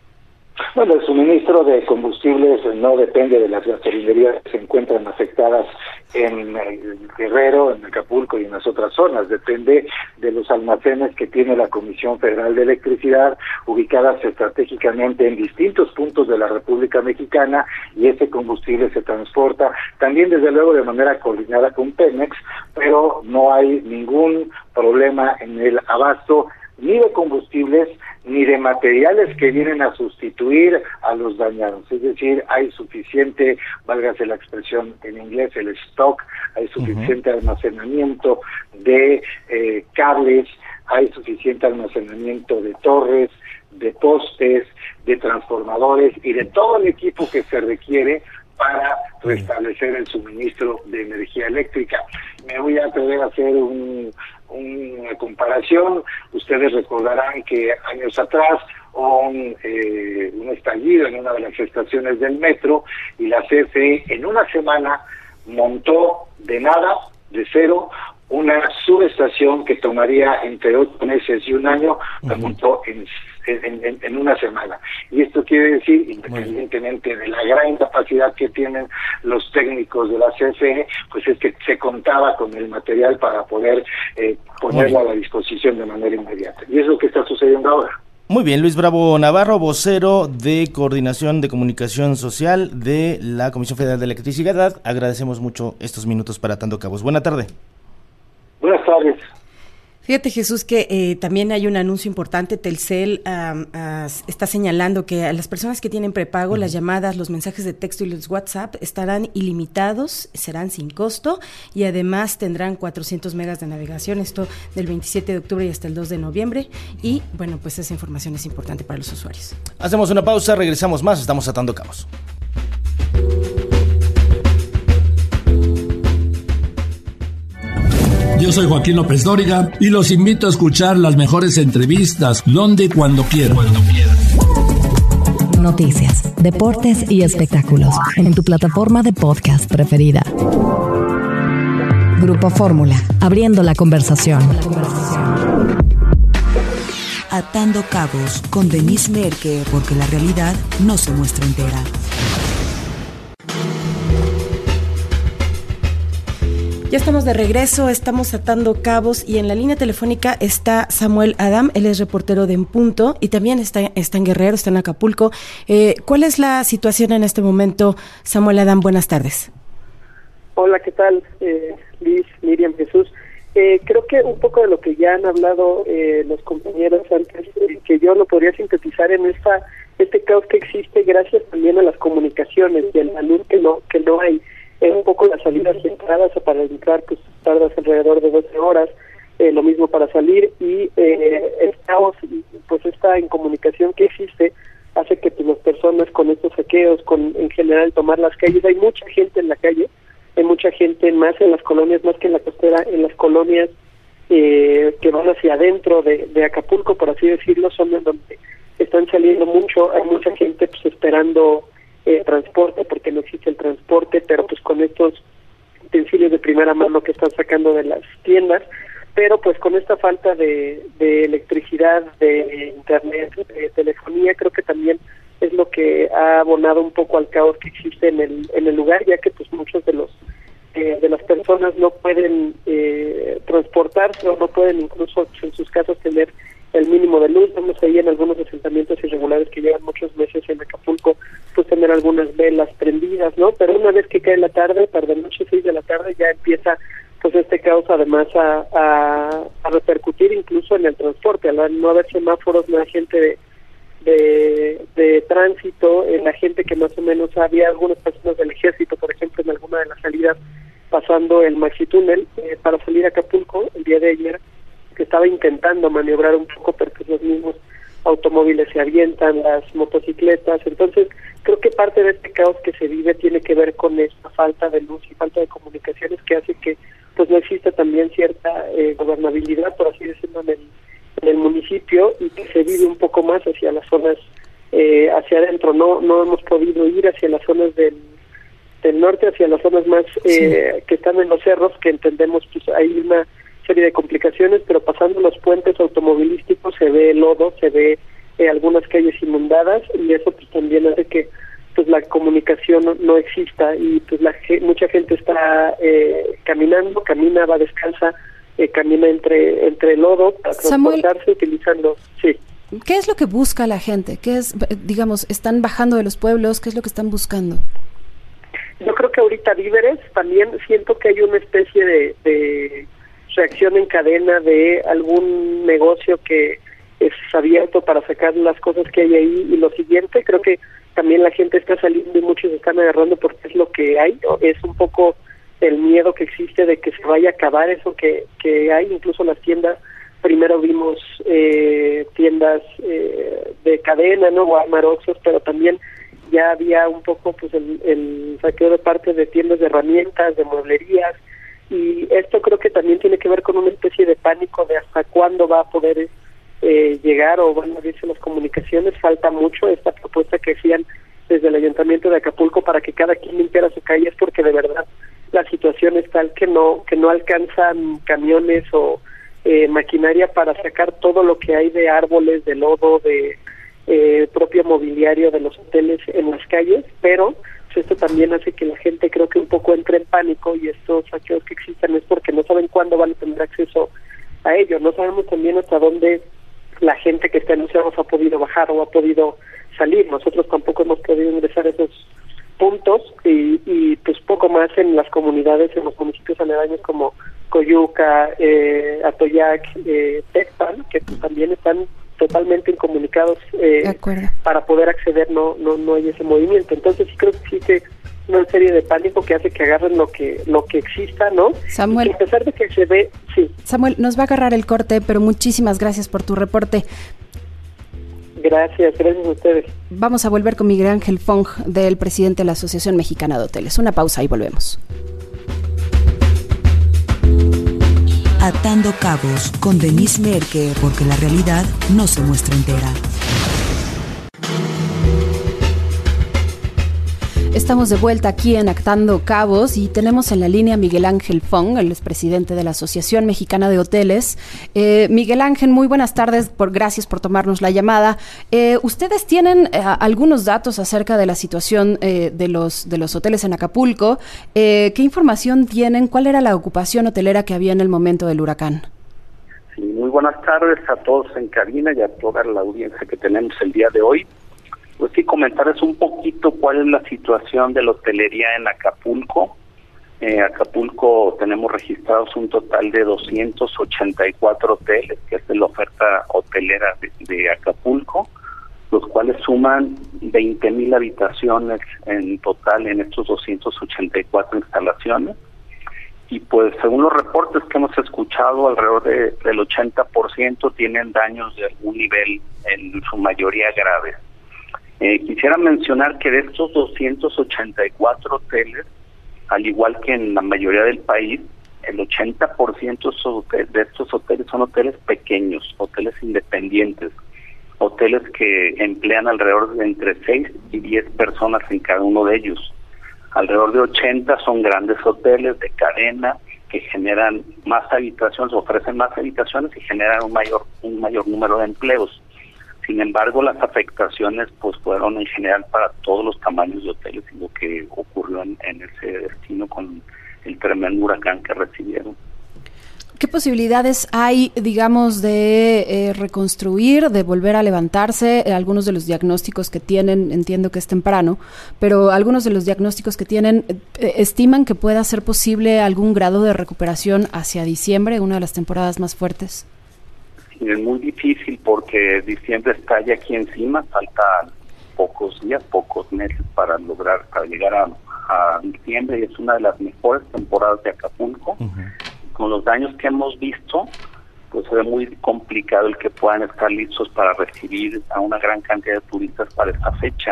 Bueno, el suministro de combustibles no depende de las gasolinerías que se encuentran afectadas en Guerrero, en Acapulco y en las otras zonas. Depende de los almacenes que tiene la Comisión Federal de Electricidad, ubicadas estratégicamente en distintos puntos de la República Mexicana, y ese combustible se transporta también, desde luego, de manera coordinada con Pemex, pero no hay ningún problema en el abasto ni de combustibles ni de materiales que vienen a sustituir a los dañados. Es decir, hay suficiente, válgase la expresión en inglés, el stock, hay suficiente almacenamiento de cables, hay suficiente almacenamiento de torres, de postes, de transformadores y de todo el equipo que se requiere para restablecer el suministro de energía eléctrica. Me voy a atrever a hacer una comparación. Ustedes recordarán que años atrás hubo un estallido en una de las estaciones del metro, y la CFE en una semana montó de nada, de cero, una subestación que tomaría entre 8 meses y un año, la montó en una semana. Y esto quiere decir, independientemente de la gran capacidad que tienen los técnicos de la CFE, pues es que se contaba con el material para poder ponerlo a la disposición de manera inmediata. Y es lo que está sucediendo ahora. Muy bien, Luis Bravo Navarro, vocero de Coordinación de Comunicación Social de la Comisión Federal de Electricidad. Agradecemos mucho estos minutos para Atando Cabos. Buena tarde. Buenas tardes. Fíjate, Jesús, que también hay un anuncio importante. Telcel está señalando que a las personas que tienen prepago, las llamadas, los mensajes de texto y los WhatsApp estarán ilimitados, serán sin costo y además tendrán 400 megas de navegación, esto del 27 de octubre y hasta el 2 de noviembre. Y bueno, pues esa información es importante para los usuarios. Hacemos una pausa, regresamos más, estamos atando cabos. Yo soy Joaquín López Dóriga y los invito a escuchar las mejores entrevistas donde y cuando quieran. Noticias, deportes y espectáculos en tu plataforma de podcast preferida. Grupo Fórmula, abriendo la conversación. Atando cabos con Denise Merker, porque la realidad no se muestra entera. Ya estamos de regreso, estamos atando cabos y en la línea telefónica está Samuel Adam, él es reportero de En Punto y también está en Guerrero, está en Acapulco. ¿Cuál es la situación en este momento, Samuel Adam? Buenas tardes. Hola, ¿qué tal? Liz, Miriam, Jesús. Creo que un poco de lo que ya han hablado los compañeros antes, que yo lo podría sintetizar en este caos que existe gracias también a las comunicaciones y al salud que no hay. Un poco las salidas y entradas, o para entrar pues tardas alrededor de 12 horas, lo mismo para salir, y el caos, pues esta incomunicación que existe hace que pues, las personas con estos saqueos, en general tomar las calles, hay mucha gente en la calle, hay mucha gente más en las colonias, más que en la costera, en las colonias que van hacia adentro de Acapulco, por así decirlo, son de donde están saliendo mucho, hay mucha gente pues esperando transporte, porque no existe el transporte, pero pues con estos utensilios de primera mano que están sacando de las tiendas, pero pues con esta falta de electricidad, de internet, de telefonía, creo que también es lo que ha abonado un poco al caos que existe en el lugar, ya que pues muchos de las personas no pueden transportarse o no pueden incluso en sus casas tener el mínimo de luz. Vamos ahí en algunos asentamientos irregulares que llevan muchos meses en Acapulco, pues tener algunas velas prendidas, ¿no? Pero una vez que cae la tarde noche, 6 de la tarde, ya empieza pues este caos además a repercutir incluso en el transporte, al no haber semáforos, no hay gente de tránsito, la gente que más o menos había algunas personas del ejército, por ejemplo, en alguna de las salidas pasando el maxitúnel para salir a Acapulco el día de ayer, que estaba intentando maniobrar un poco, pero pues los mismos automóviles se avientan, las motocicletas. Entonces creo que parte de este caos que se vive tiene que ver con esta falta de luz y falta de comunicaciones que hace que pues no exista también cierta gobernabilidad, por así decirlo, en el municipio, y que se vive un poco más hacia las zonas hacia adentro. No hemos podido ir hacia las zonas del norte, hacia las zonas más que están en los cerros, que entendemos pues hay una serie de complicaciones, pero pasando los puentes automovilísticos se ve lodo, se ve algunas calles inundadas, y eso pues también hace que pues la comunicación no exista, y pues mucha gente está camina, va descalza, camina entre lodo para transportarse, utilizando. Sí. ¿Qué es lo que busca la gente? ¿Qué es, digamos, están bajando de los pueblos? ¿Qué es lo que están buscando? Yo creo que ahorita víveres, también siento que hay una especie de reacción en cadena de algún negocio que es abierto para sacar las cosas que hay ahí, y lo siguiente, creo que también la gente está saliendo y muchos están agarrando porque es lo que hay, ¿no? Es un poco el miedo que existe de que se vaya a acabar eso que hay, incluso las tiendas. Primero vimos tiendas de cadena, ¿no? Walmart, Oxxos, pero también ya había un poco pues el saqueo de parte de tiendas de herramientas, de mueblerías, y esto creo que también tiene que ver con una especie de pánico de hasta cuándo va a poder llegar o van a abrirse las comunicaciones. Falta mucho esta propuesta que hacían desde el Ayuntamiento de Acapulco para que cada quien limpiara su calle, es porque de verdad la situación es tal que no alcanzan camiones o maquinaria para sacar todo lo que hay de árboles, de lodo, de propio mobiliario de los hoteles en las calles, pero pues, esto también hace que la gente creo que un poco entre en pánico, y estos saqueos que existen es porque no saben cuándo van a tener acceso a ello. No sabemos también hasta dónde la gente que está en los cerros ha podido bajar o ha podido salir. Nosotros tampoco hemos podido ingresar a esos puntos, y pues poco más en las comunidades, en los municipios aledaños como Coyuca, Atoyac, Tecpan, que también están totalmente incomunicados para poder acceder, no hay ese movimiento. Entonces sí creo que existe una serie de pánico que hace que agarren lo que exista, ¿no? Samuel, y a pesar de que se ve, sí. Samuel, nos va a agarrar el corte, pero muchísimas gracias por tu reporte. Gracias a ustedes. Vamos a volver con Miguel Ángel Fong, del presidente de la Asociación Mexicana de Hoteles. Una pausa y volvemos. Atando Cabos con Denise Merker, porque la realidad no se muestra entera. Estamos de vuelta aquí en Atando Cabos y tenemos en la línea a Miguel Ángel Fong, el expresidente de la Asociación Mexicana de Hoteles. Miguel Ángel, muy buenas tardes, gracias por tomarnos la llamada. Ustedes tienen algunos datos acerca de la situación de los hoteles en Acapulco. ¿Qué información tienen? ¿Cuál era la ocupación hotelera que había en el momento del huracán? Sí, muy buenas tardes a todos en cabina y a toda la audiencia que tenemos el día de hoy. Pues sí, comentarles un poquito cuál es la situación de la hotelería en Acapulco. Acapulco tenemos registrados un total de 284 hoteles, que es la oferta hotelera de Acapulco, los cuales suman 20,000 habitaciones en total en estos 284 instalaciones. Y pues según los reportes que hemos escuchado, alrededor del 80% tienen daños de algún nivel, en su mayoría graves. Quisiera mencionar que de estos 284 hoteles, al igual que en la mayoría del país, el 80% de estos hoteles son hoteles pequeños, hoteles independientes, hoteles que emplean alrededor de entre 6 y 10 personas en cada uno de ellos. Alrededor de 80 son grandes hoteles de cadena que generan más habitaciones, ofrecen más habitaciones y generan un mayor número de empleos. Sin embargo, las afectaciones pues fueron en general para todos los tamaños de hoteles y lo que ocurrió en ese destino con el tremendo huracán que recibieron. ¿Qué posibilidades hay, digamos, de reconstruir, de volver a levantarse? Algunos de los diagnósticos que tienen, entiendo que es temprano, pero algunos de los diagnósticos que tienen estiman que pueda ser posible algún grado de recuperación hacia diciembre, una de las temporadas más fuertes. Es muy difícil porque diciembre está ya aquí encima, faltan pocos días, pocos meses para llegar a diciembre, y es una de las mejores temporadas de Acapulco. Con los daños que hemos visto, pues es muy complicado el que puedan estar listos para recibir a una gran cantidad de turistas para esta fecha.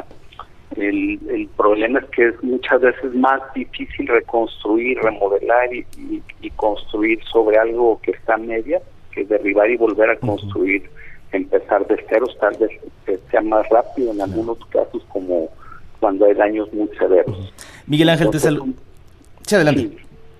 El problema es que es muchas veces más difícil reconstruir, remodelar y construir sobre algo que está a medias, que derribar y volver a construir, empezar de ceros, tal vez sea más rápido en algunos casos, como cuando hay daños muy severos. Miguel Ángel, te saluda. Sí, adelante. Sí.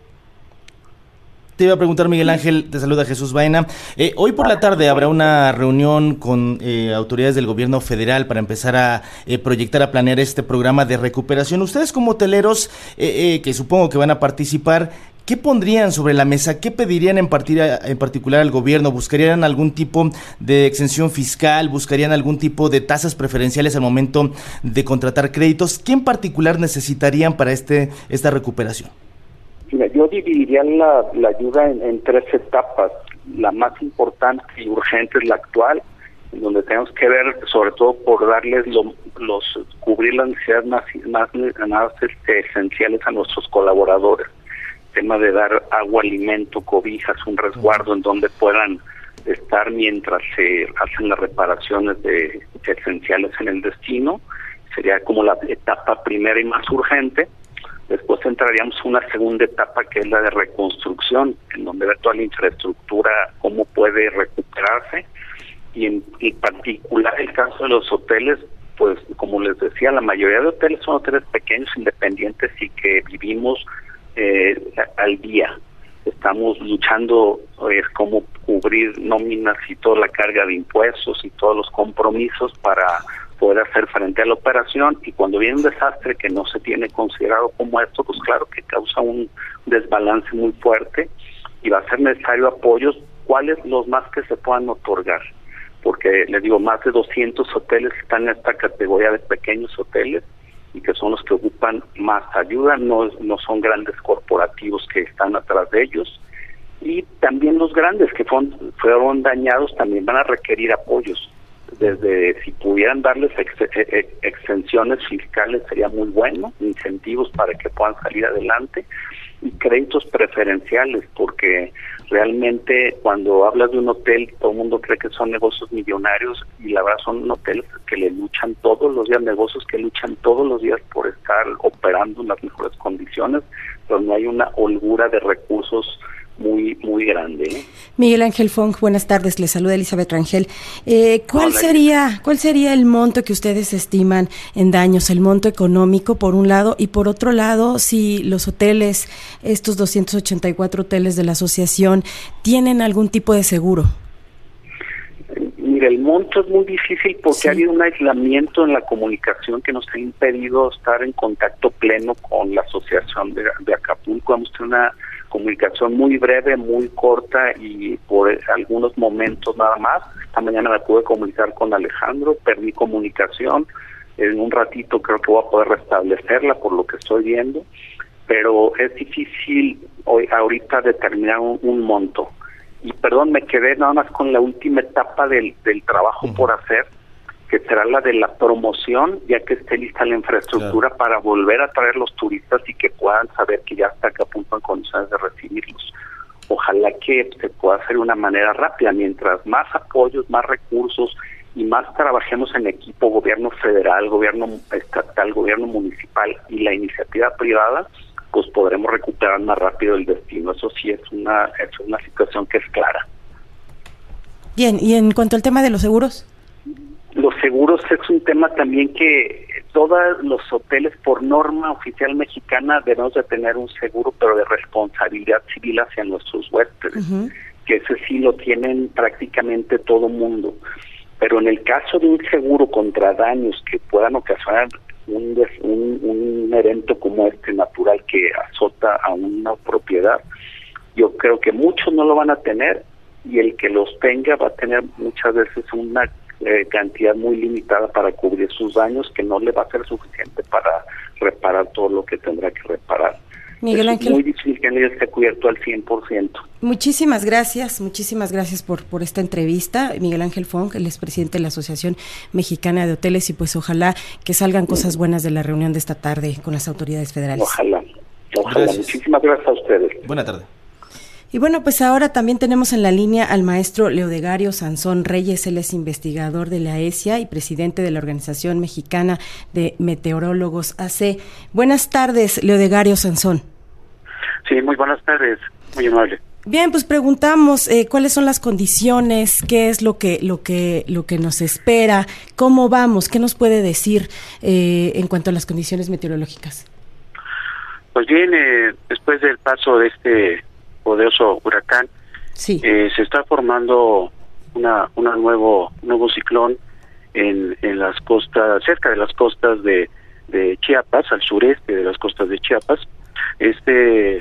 Te iba a preguntar, Miguel Ángel, te saluda Jesús Baena. Hoy por la tarde habrá una reunión con autoridades del gobierno federal para empezar a proyectar, a planear este programa de recuperación. Ustedes como hoteleros, que supongo que van a participar, ¿qué pondrían sobre la mesa? ¿Qué pedirían en particular al gobierno? ¿Buscarían algún tipo de exención fiscal? ¿Buscarían algún tipo de tasas preferenciales al momento de contratar créditos? ¿Qué en particular necesitarían para esta recuperación? Mira, yo dividiría la ayuda en 3 etapas. La más importante y urgente es la actual, en donde tenemos que ver, sobre todo por darles cubrir las necesidades más esenciales a nuestros colaboradores. Tema de dar agua, alimento, cobijas, un resguardo en donde puedan estar mientras se hacen las reparaciones esenciales en el destino. Sería como la etapa primera y más urgente. Después entraríamos a una segunda etapa, que es la de reconstrucción, en donde ver toda la infraestructura, cómo puede recuperarse, y en particular el caso de los hoteles, pues como les decía, la mayoría de hoteles son hoteles pequeños, independientes, y que vivimos al día. Estamos luchando cómo cubrir nóminas y toda la carga de impuestos y todos los compromisos para poder hacer frente a la operación, y cuando viene un desastre que no se tiene considerado como esto, pues claro que causa un desbalance muy fuerte y va a ser necesario apoyos. ¿Cuáles los más que se puedan otorgar? Porque les digo, más de 200 hoteles están en esta categoría de pequeños hoteles y que son los que ocupan más ayuda, no son grandes corporativos que están atrás de ellos. y también los grandes que fueron dañados también van a requerir apoyos. Desde si pudieran darles exenciones fiscales sería muy bueno, incentivos para que puedan salir adelante, y créditos preferenciales, porque realmente cuando hablas de un hotel todo el mundo cree que son negocios millonarios, y la verdad son hoteles que le luchan todos los días, negocios que luchan todos los días por estar operando en las mejores condiciones, pero no hay una holgura de recursos muy grande, ¿eh? Miguel Ángel Fong, buenas tardes, le saluda Elizabeth Rangel. ¿Cuál sería el monto que ustedes estiman en daños, el monto económico por un lado, y por otro lado, si los hoteles, estos 284 hoteles de la asociación, tienen algún tipo de seguro? Mira, el monto es muy difícil porque ha habido un aislamiento en la comunicación que nos ha impedido estar en contacto pleno con la asociación de Acapulco. Hemos tenido una comunicación muy breve, muy corta y por algunos momentos nada más. Esta mañana me pude comunicar con Alejandro, perdí comunicación. En un ratito creo que voy a poder restablecerla por lo que estoy viendo, pero es difícil ahorita determinar un monto. Y perdón, me quedé nada más con la última etapa del trabajo por hacer, que será la de la promoción, ya que esté lista la infraestructura para volver a traer los turistas y que puedan saber que ya está Acapulco en condiciones de recibirlos. Ojalá que se pueda hacer de una manera rápida. Mientras más apoyos, más recursos y más trabajemos en equipo, gobierno federal, gobierno estatal, gobierno municipal y la iniciativa privada, pues podremos recuperar más rápido el destino. Eso sí es una situación que es clara. Bien, y en cuanto al tema de los seguros. Los seguros es un tema también que todos los hoteles, por norma oficial mexicana, debemos de tener un seguro, pero de responsabilidad civil hacia nuestros huéspedes, que ese sí lo tienen prácticamente todo mundo. Pero en el caso de un seguro contra daños que puedan ocasionar un evento como este natural que azota a una propiedad, yo creo que muchos no lo van a tener, y el que los tenga va a tener muchas veces una cantidad muy limitada para cubrir sus daños, que no le va a ser suficiente para reparar todo lo que tendrá que reparar. Miguel Ángel, es muy difícil que él esté cubierto al 100%. Muchísimas gracias por esta entrevista. Miguel Ángel Fong, él es presidente de la Asociación Mexicana de Hoteles, y pues ojalá que salgan cosas buenas de la reunión de esta tarde con las autoridades federales. Ojalá. Muchísimas gracias a ustedes. Buena tarde. Y bueno, pues ahora también tenemos en la línea al maestro Leodegario Sansón Reyes. Él es investigador de la ESIA y presidente de la Organización Mexicana de Meteorólogos AC. Buenas tardes, Leodegario Sansón. Sí, muy buenas tardes, muy amable. Bien, pues preguntamos cuáles son las condiciones, qué es lo que nos espera, cómo vamos, qué nos puede decir en cuanto a las condiciones meteorológicas. Pues bien, después del paso de este poderoso huracán, sí, se está formando un nuevo ciclón en las costas, cerca de las costas de Chiapas, al sureste de las costas de Chiapas. Este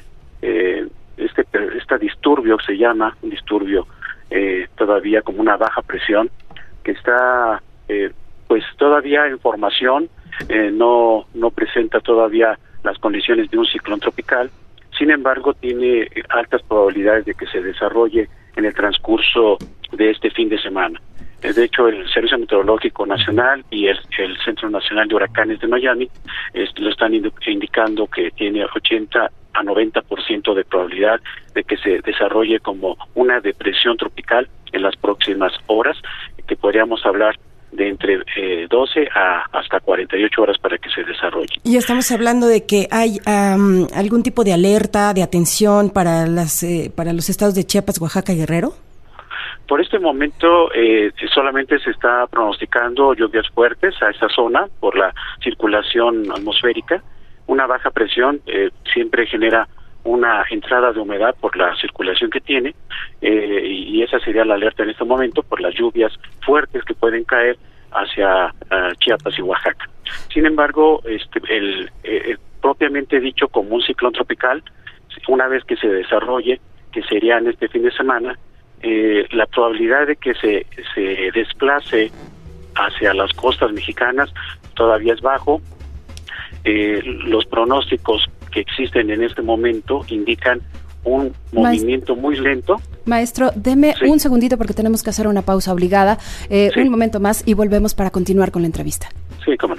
disturbio se llama un disturbio todavía como una baja presión que está pues todavía en formación, no presenta todavía las condiciones de un ciclón tropical. Sin embargo, tiene altas probabilidades de que se desarrolle en el transcurso de este fin de semana. De hecho, el Servicio Meteorológico Nacional y el Centro Nacional de Huracanes de Miami lo están indicando que tiene 80 a 90% de probabilidad de que se desarrolle como una depresión tropical en las próximas horas, que podríamos hablar de entre 12 hasta 48 horas para que se desarrolle. Y estamos hablando de que hay algún tipo de alerta, de atención para los estados de Chiapas, Oaxaca y Guerrero. Por este momento solamente se está pronosticando lluvias fuertes a esa zona por la circulación atmosférica. Una baja presión siempre genera una entrada de humedad por la circulación que tiene, y esa sería la alerta en este momento por las lluvias fuertes que pueden caer hacia Chiapas y Oaxaca. Sin embargo, propiamente dicho como un ciclón tropical, una vez que se desarrolle, que sería en este fin de semana, la probabilidad de que se desplace hacia las costas mexicanas todavía es bajo. Los pronósticos que existen en este momento indican un movimiento muy lento. Maestro, deme un segundito porque tenemos que hacer una pausa obligada. Un momento más y volvemos para continuar con la entrevista. Sí, cómo no.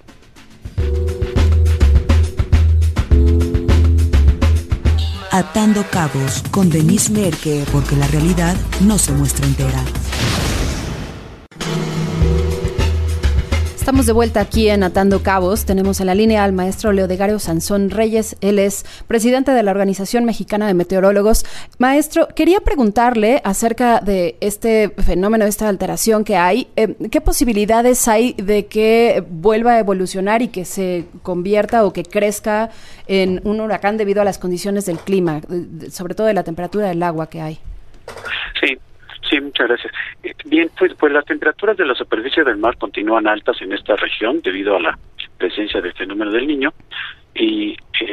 Atando Cabos con Denise Merke, porque la realidad no se muestra entera. Estamos de vuelta aquí en Atando Cabos. Tenemos en la línea al maestro Leodegario Sansón Reyes. Él es presidente de la Organización Mexicana de Meteorólogos. Maestro, quería preguntarle acerca de este fenómeno, esta alteración que hay. ¿Qué posibilidades hay de que vuelva a evolucionar y que se convierta o que crezca en un huracán debido a las condiciones del clima, sobre todo de la temperatura del agua que hay? Sí, muchas gracias. Bien, pues las temperaturas de la superficie del mar continúan altas en esta región debido a la presencia del fenómeno del Niño, y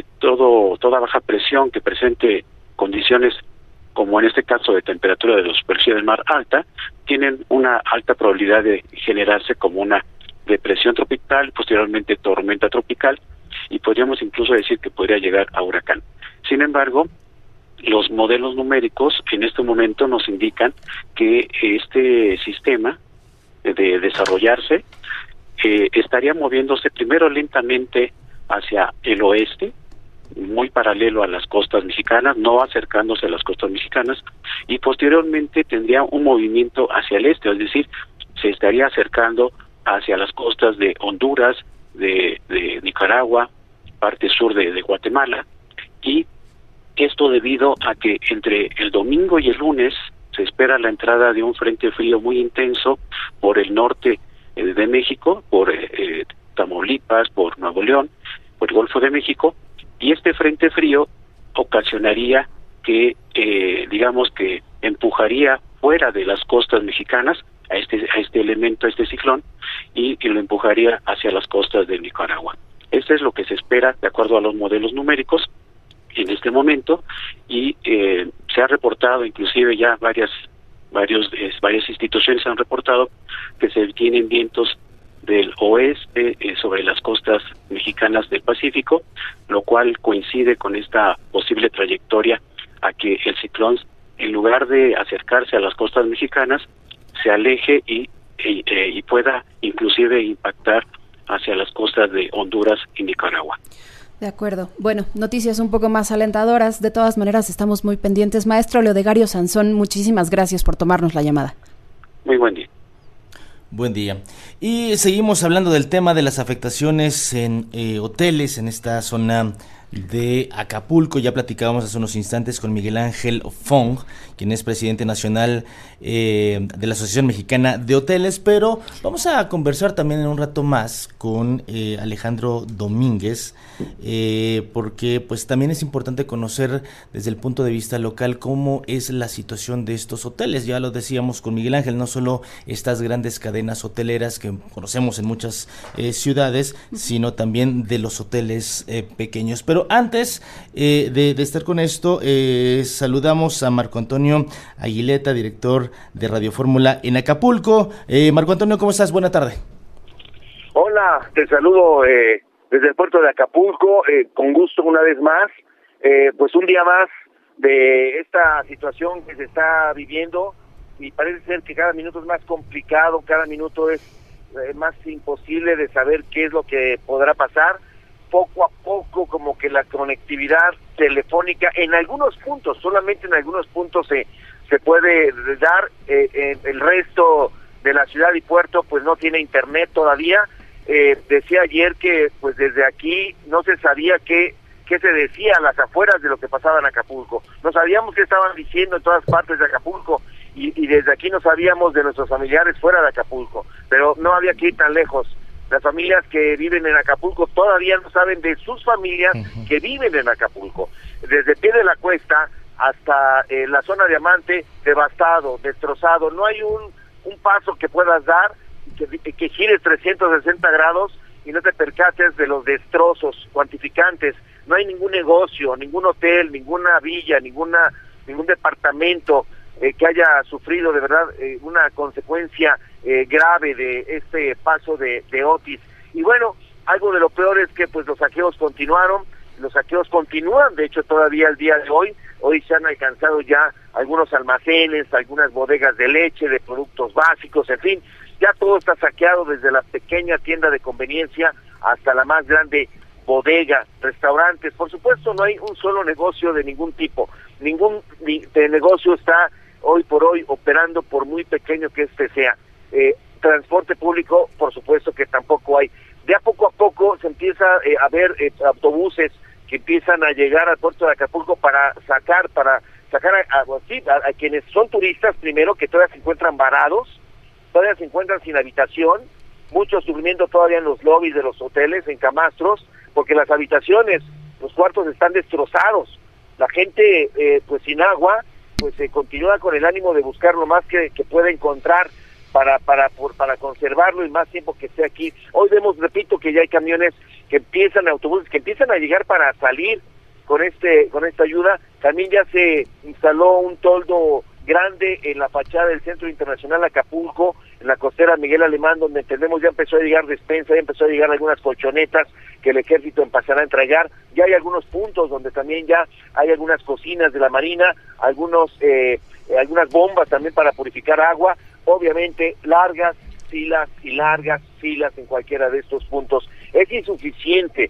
toda baja presión que presente condiciones como en este caso de temperatura de la superficie del mar alta, tienen una alta probabilidad de generarse como una depresión tropical, posteriormente tormenta tropical, y podríamos incluso decir que podría llegar a huracán. Sin embargo, los modelos numéricos en este momento nos indican que este sistema de desarrollarse estaría moviéndose primero lentamente hacia el oeste, muy paralelo a las costas mexicanas, no acercándose a las costas mexicanas, y posteriormente tendría un movimiento hacia el este, es decir, se estaría acercando hacia las costas de Honduras, de Nicaragua, parte sur de Guatemala, y esto debido a que entre el domingo y el lunes se espera la entrada de un frente frío muy intenso por el norte de México, por Tamaulipas, por Nuevo León, por el Golfo de México, y este frente frío ocasionaría que, digamos que empujaría fuera de las costas mexicanas a este elemento, a este ciclón, y lo empujaría hacia las costas de Nicaragua. Esto es lo que se espera de acuerdo a los modelos numéricos en este momento, y se ha reportado, inclusive ya varias instituciones han reportado que se tienen vientos del oeste sobre las costas mexicanas del Pacífico, lo cual coincide con esta posible trayectoria a que el ciclón, en lugar de acercarse a las costas mexicanas, se aleje y pueda inclusive impactar hacia las costas de Honduras y Nicaragua. De acuerdo. Bueno, noticias un poco más alentadoras. De todas maneras, estamos muy pendientes. Maestro Leodegario Sansón, muchísimas gracias por tomarnos la llamada. Muy buen día. Buen día. Y seguimos hablando del tema de las afectaciones en hoteles en esta zona de Acapulco. Ya platicábamos hace unos instantes con Miguel Ángel Fong, quien es presidente nacional de la Asociación Mexicana de Hoteles, pero vamos a conversar también en un rato más con Alejandro Domínguez, porque pues también es importante conocer desde el punto de vista local cómo es la situación de estos hoteles. Ya lo decíamos con Miguel Ángel, no solo estas grandes cadenas hoteleras que conocemos en muchas ciudades, sino también de los hoteles pequeños. Pero antes de estar con esto, saludamos a Marco Antonio Aguileta, director de Radio Fórmula en Acapulco. Marco Antonio, ¿cómo estás? Buena tarde. Hola, te saludo desde el puerto de Acapulco, con gusto una vez más, pues un día más de esta situación que se está viviendo, y parece ser que cada minuto es más complicado, cada minuto es más imposible de saber qué es lo que podrá pasar. Poco a poco como que la conectividad telefónica en algunos puntos, solamente en algunos puntos se puede dar, el resto de la ciudad y puerto pues no tiene internet todavía. Decía ayer que pues desde aquí no se sabía qué se decía a las afueras de lo que pasaba en Acapulco. No sabíamos qué estaban diciendo en todas partes de Acapulco, y desde aquí no sabíamos de nuestros familiares fuera de Acapulco, pero no había que ir tan lejos. Las familias que viven en Acapulco todavía no saben de sus familias que viven en Acapulco. Desde Pie de la Cuesta hasta la zona Diamante, devastado, destrozado. No hay un paso que puedas dar, que gires 360 grados y no te percates de los destrozos cuantificantes. No hay ningún negocio, ningún hotel, ninguna villa, ningún departamento que haya sufrido de verdad una consecuencia grave de este paso de Otis. Y bueno, algo de lo peor es que pues los saqueos continúan, de hecho todavía el día de hoy. hoy se han alcanzado ya algunos almacenes, algunas bodegas de leche, de productos básicos, en fin, ya todo está saqueado desde la pequeña tienda de conveniencia hasta la más grande bodega, restaurantes. Por supuesto, no hay un solo negocio de ningún tipo, ningún negocio está hoy por hoy operando, por muy pequeño que este sea. Transporte público, por supuesto que tampoco hay. De a poco se empieza a ver autobuses que empiezan a llegar al puerto de Acapulco para sacar a quienes son turistas primero, que todavía se encuentran varados, todavía se encuentran sin habitación, muchos durmiendo todavía en los lobbies de los hoteles, en camastros, porque las habitaciones, los cuartos están destrozados. La gente, pues sin agua, pues continúa con el ánimo de buscar lo más que pueda encontrar para conservarlo el más tiempo que esté aquí. Hoy vemos, repito, que ya hay camiones autobuses que empiezan a llegar para salir con esta ayuda. También ya se instaló un toldo grande en la fachada del Centro Internacional Acapulco, en la costera Miguel Alemán, donde entendemos ya empezó a llegar despensa, ya empezó a llegar algunas colchonetas que el ejército empezará a entregar. Ya hay algunos puntos donde también ya hay algunas cocinas de la Marina, algunas bombas también para purificar agua. Obviamente largas filas en cualquiera de estos puntos. Es insuficiente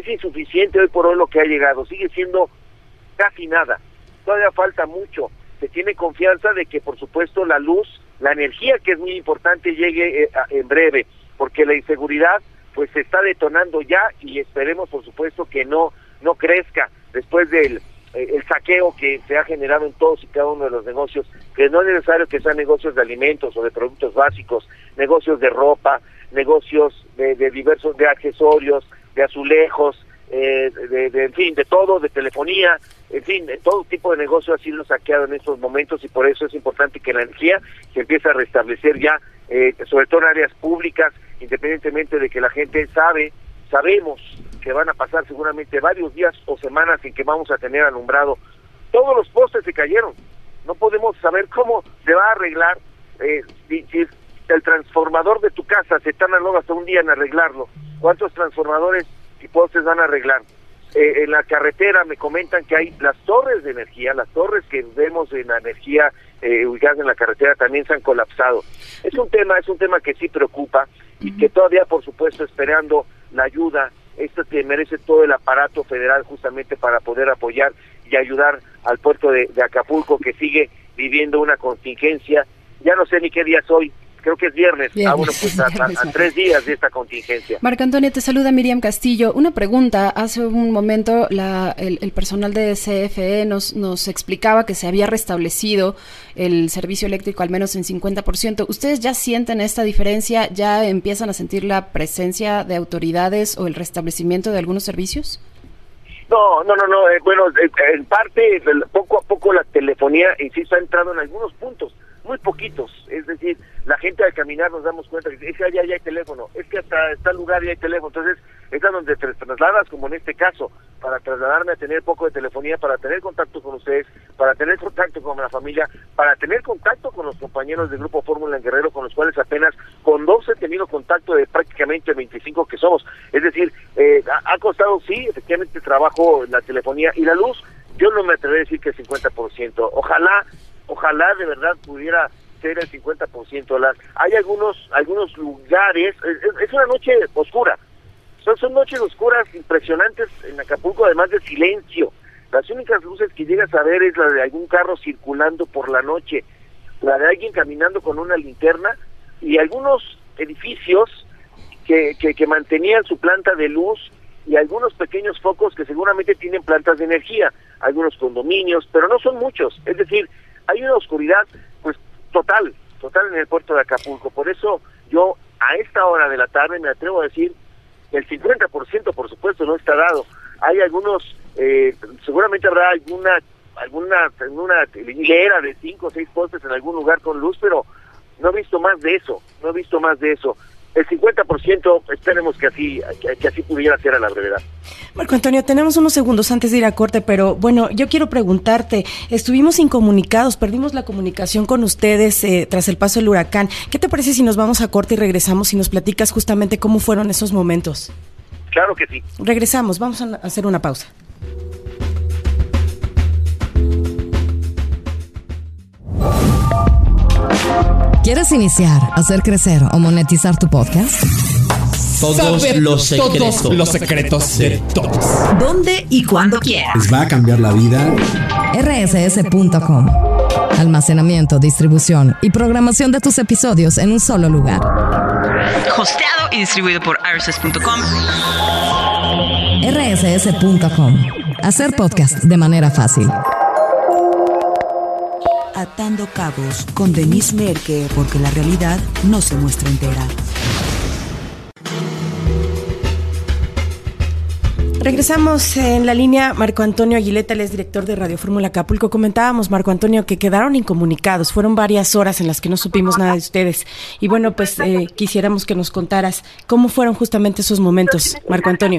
hoy por hoy lo que ha llegado, sigue siendo casi nada, todavía falta mucho. Se tiene confianza de que, por supuesto, la luz, la energía, que es muy importante, llegue en breve, porque la inseguridad pues se está detonando ya, y esperemos, por supuesto, que no crezca después del el saqueo que se ha generado en todos y cada uno de los negocios, que no es necesario que sean negocios de alimentos o de productos básicos, negocios de ropa, negocios de diversos, de accesorios, de azulejos, en fin, de todo, de telefonía, en fin, de todo tipo de negocio ha sido saqueado en estos momentos, y por eso es importante que la energía se empiece a restablecer ya, sobre todo en áreas públicas, independientemente de que la gente sabemos que van a pasar seguramente varios días o semanas en que vamos a tener alumbrado. Todos los postes se cayeron, no podemos saber cómo se va a arreglar, si el transformador de tu casa se tarda luego hasta un día en arreglarlo. ¿Cuántos transformadores y postes van a arreglar? En la carretera me comentan que hay las torres de energía, las torres que vemos en la energía ubicadas en la carretera también se han colapsado. Es un tema que sí preocupa, y que todavía, por supuesto, esperando la ayuda. Esto que merece todo el aparato federal justamente para poder apoyar y ayudar al puerto de Acapulco, que sigue viviendo una contingencia. Ya no sé ni qué día es hoy, creo que es viernes. Bueno, pues a 3 días de esta contingencia. Marco Antonio, te saluda Miriam Castillo. Una pregunta: hace un momento el personal de CFE nos explicaba que se había restablecido el servicio eléctrico al menos en 50%. ¿Ustedes ya sienten esta diferencia? ¿Ya empiezan a sentir la presencia de autoridades o el restablecimiento de algunos servicios? No. Bueno, en parte, poco a poco la telefonía, insisto, ha entrado en algunos puntos, muy poquitos. Es decir, la gente al caminar nos damos cuenta que es que allá ya hay teléfono, es que hasta tal lugar ya hay teléfono. Entonces, es a donde te trasladas, como en este caso, para trasladarme a tener poco de telefonía, para tener contacto con ustedes, para tener contacto con la familia, para tener contacto con los compañeros del Grupo Fórmula en Guerrero, con los cuales apenas con 2 he tenido contacto de prácticamente 25 que somos. Es decir, ha costado, sí, efectivamente, trabajo en la telefonía y la luz. Yo no me atrevería a decir que el 50%. Ojalá de verdad pudiera ser el 50%. Hay algunos lugares, es una noche oscura. Son noches oscuras impresionantes en Acapulco, además de silencio. Las únicas luces que llegas a ver es la de algún carro circulando por la noche, la de alguien caminando con una linterna, y algunos edificios que mantenían su planta de luz, y algunos pequeños focos que seguramente tienen plantas de energía, algunos condominios, pero no son muchos. Es decir, hay una oscuridad pues total en el puerto de Acapulco. Por eso yo a esta hora de la tarde me atrevo a decir que el 50% por supuesto no está dado. Hay algunos, seguramente habrá alguna hilera de 5 o 6 postes en algún lugar con luz, pero no he visto más de eso. El 50% esperemos que así pudiera ser a la brevedad. Marco Antonio, tenemos unos segundos antes de ir a corte, pero bueno, yo quiero preguntarte, estuvimos incomunicados, perdimos la comunicación con ustedes tras el paso del huracán. ¿Qué te parece si nos vamos a corte y regresamos y nos platicas justamente cómo fueron esos momentos? Claro que sí. Regresamos, vamos a hacer una pausa. ¿Quieres iniciar, hacer crecer o monetizar tu podcast? Todos los secretos de todos. ¿Dónde y cuándo quieras? Les va a cambiar la vida. rss.com. Almacenamiento, distribución y programación de tus episodios en un solo lugar. Hosteado y distribuido por rss.com. rss.com. Hacer podcast de manera fácil. Atando cabos con Denise Merker, porque la realidad no se muestra entera. Regresamos en la línea Marco Antonio Aguileta, él es director de Radio Fórmula Acapulco. Comentábamos, Marco Antonio, que quedaron incomunicados. Fueron varias horas en las que no supimos nada de ustedes. Y bueno, pues quisiéramos que nos contaras cómo fueron justamente esos momentos, Marco Antonio.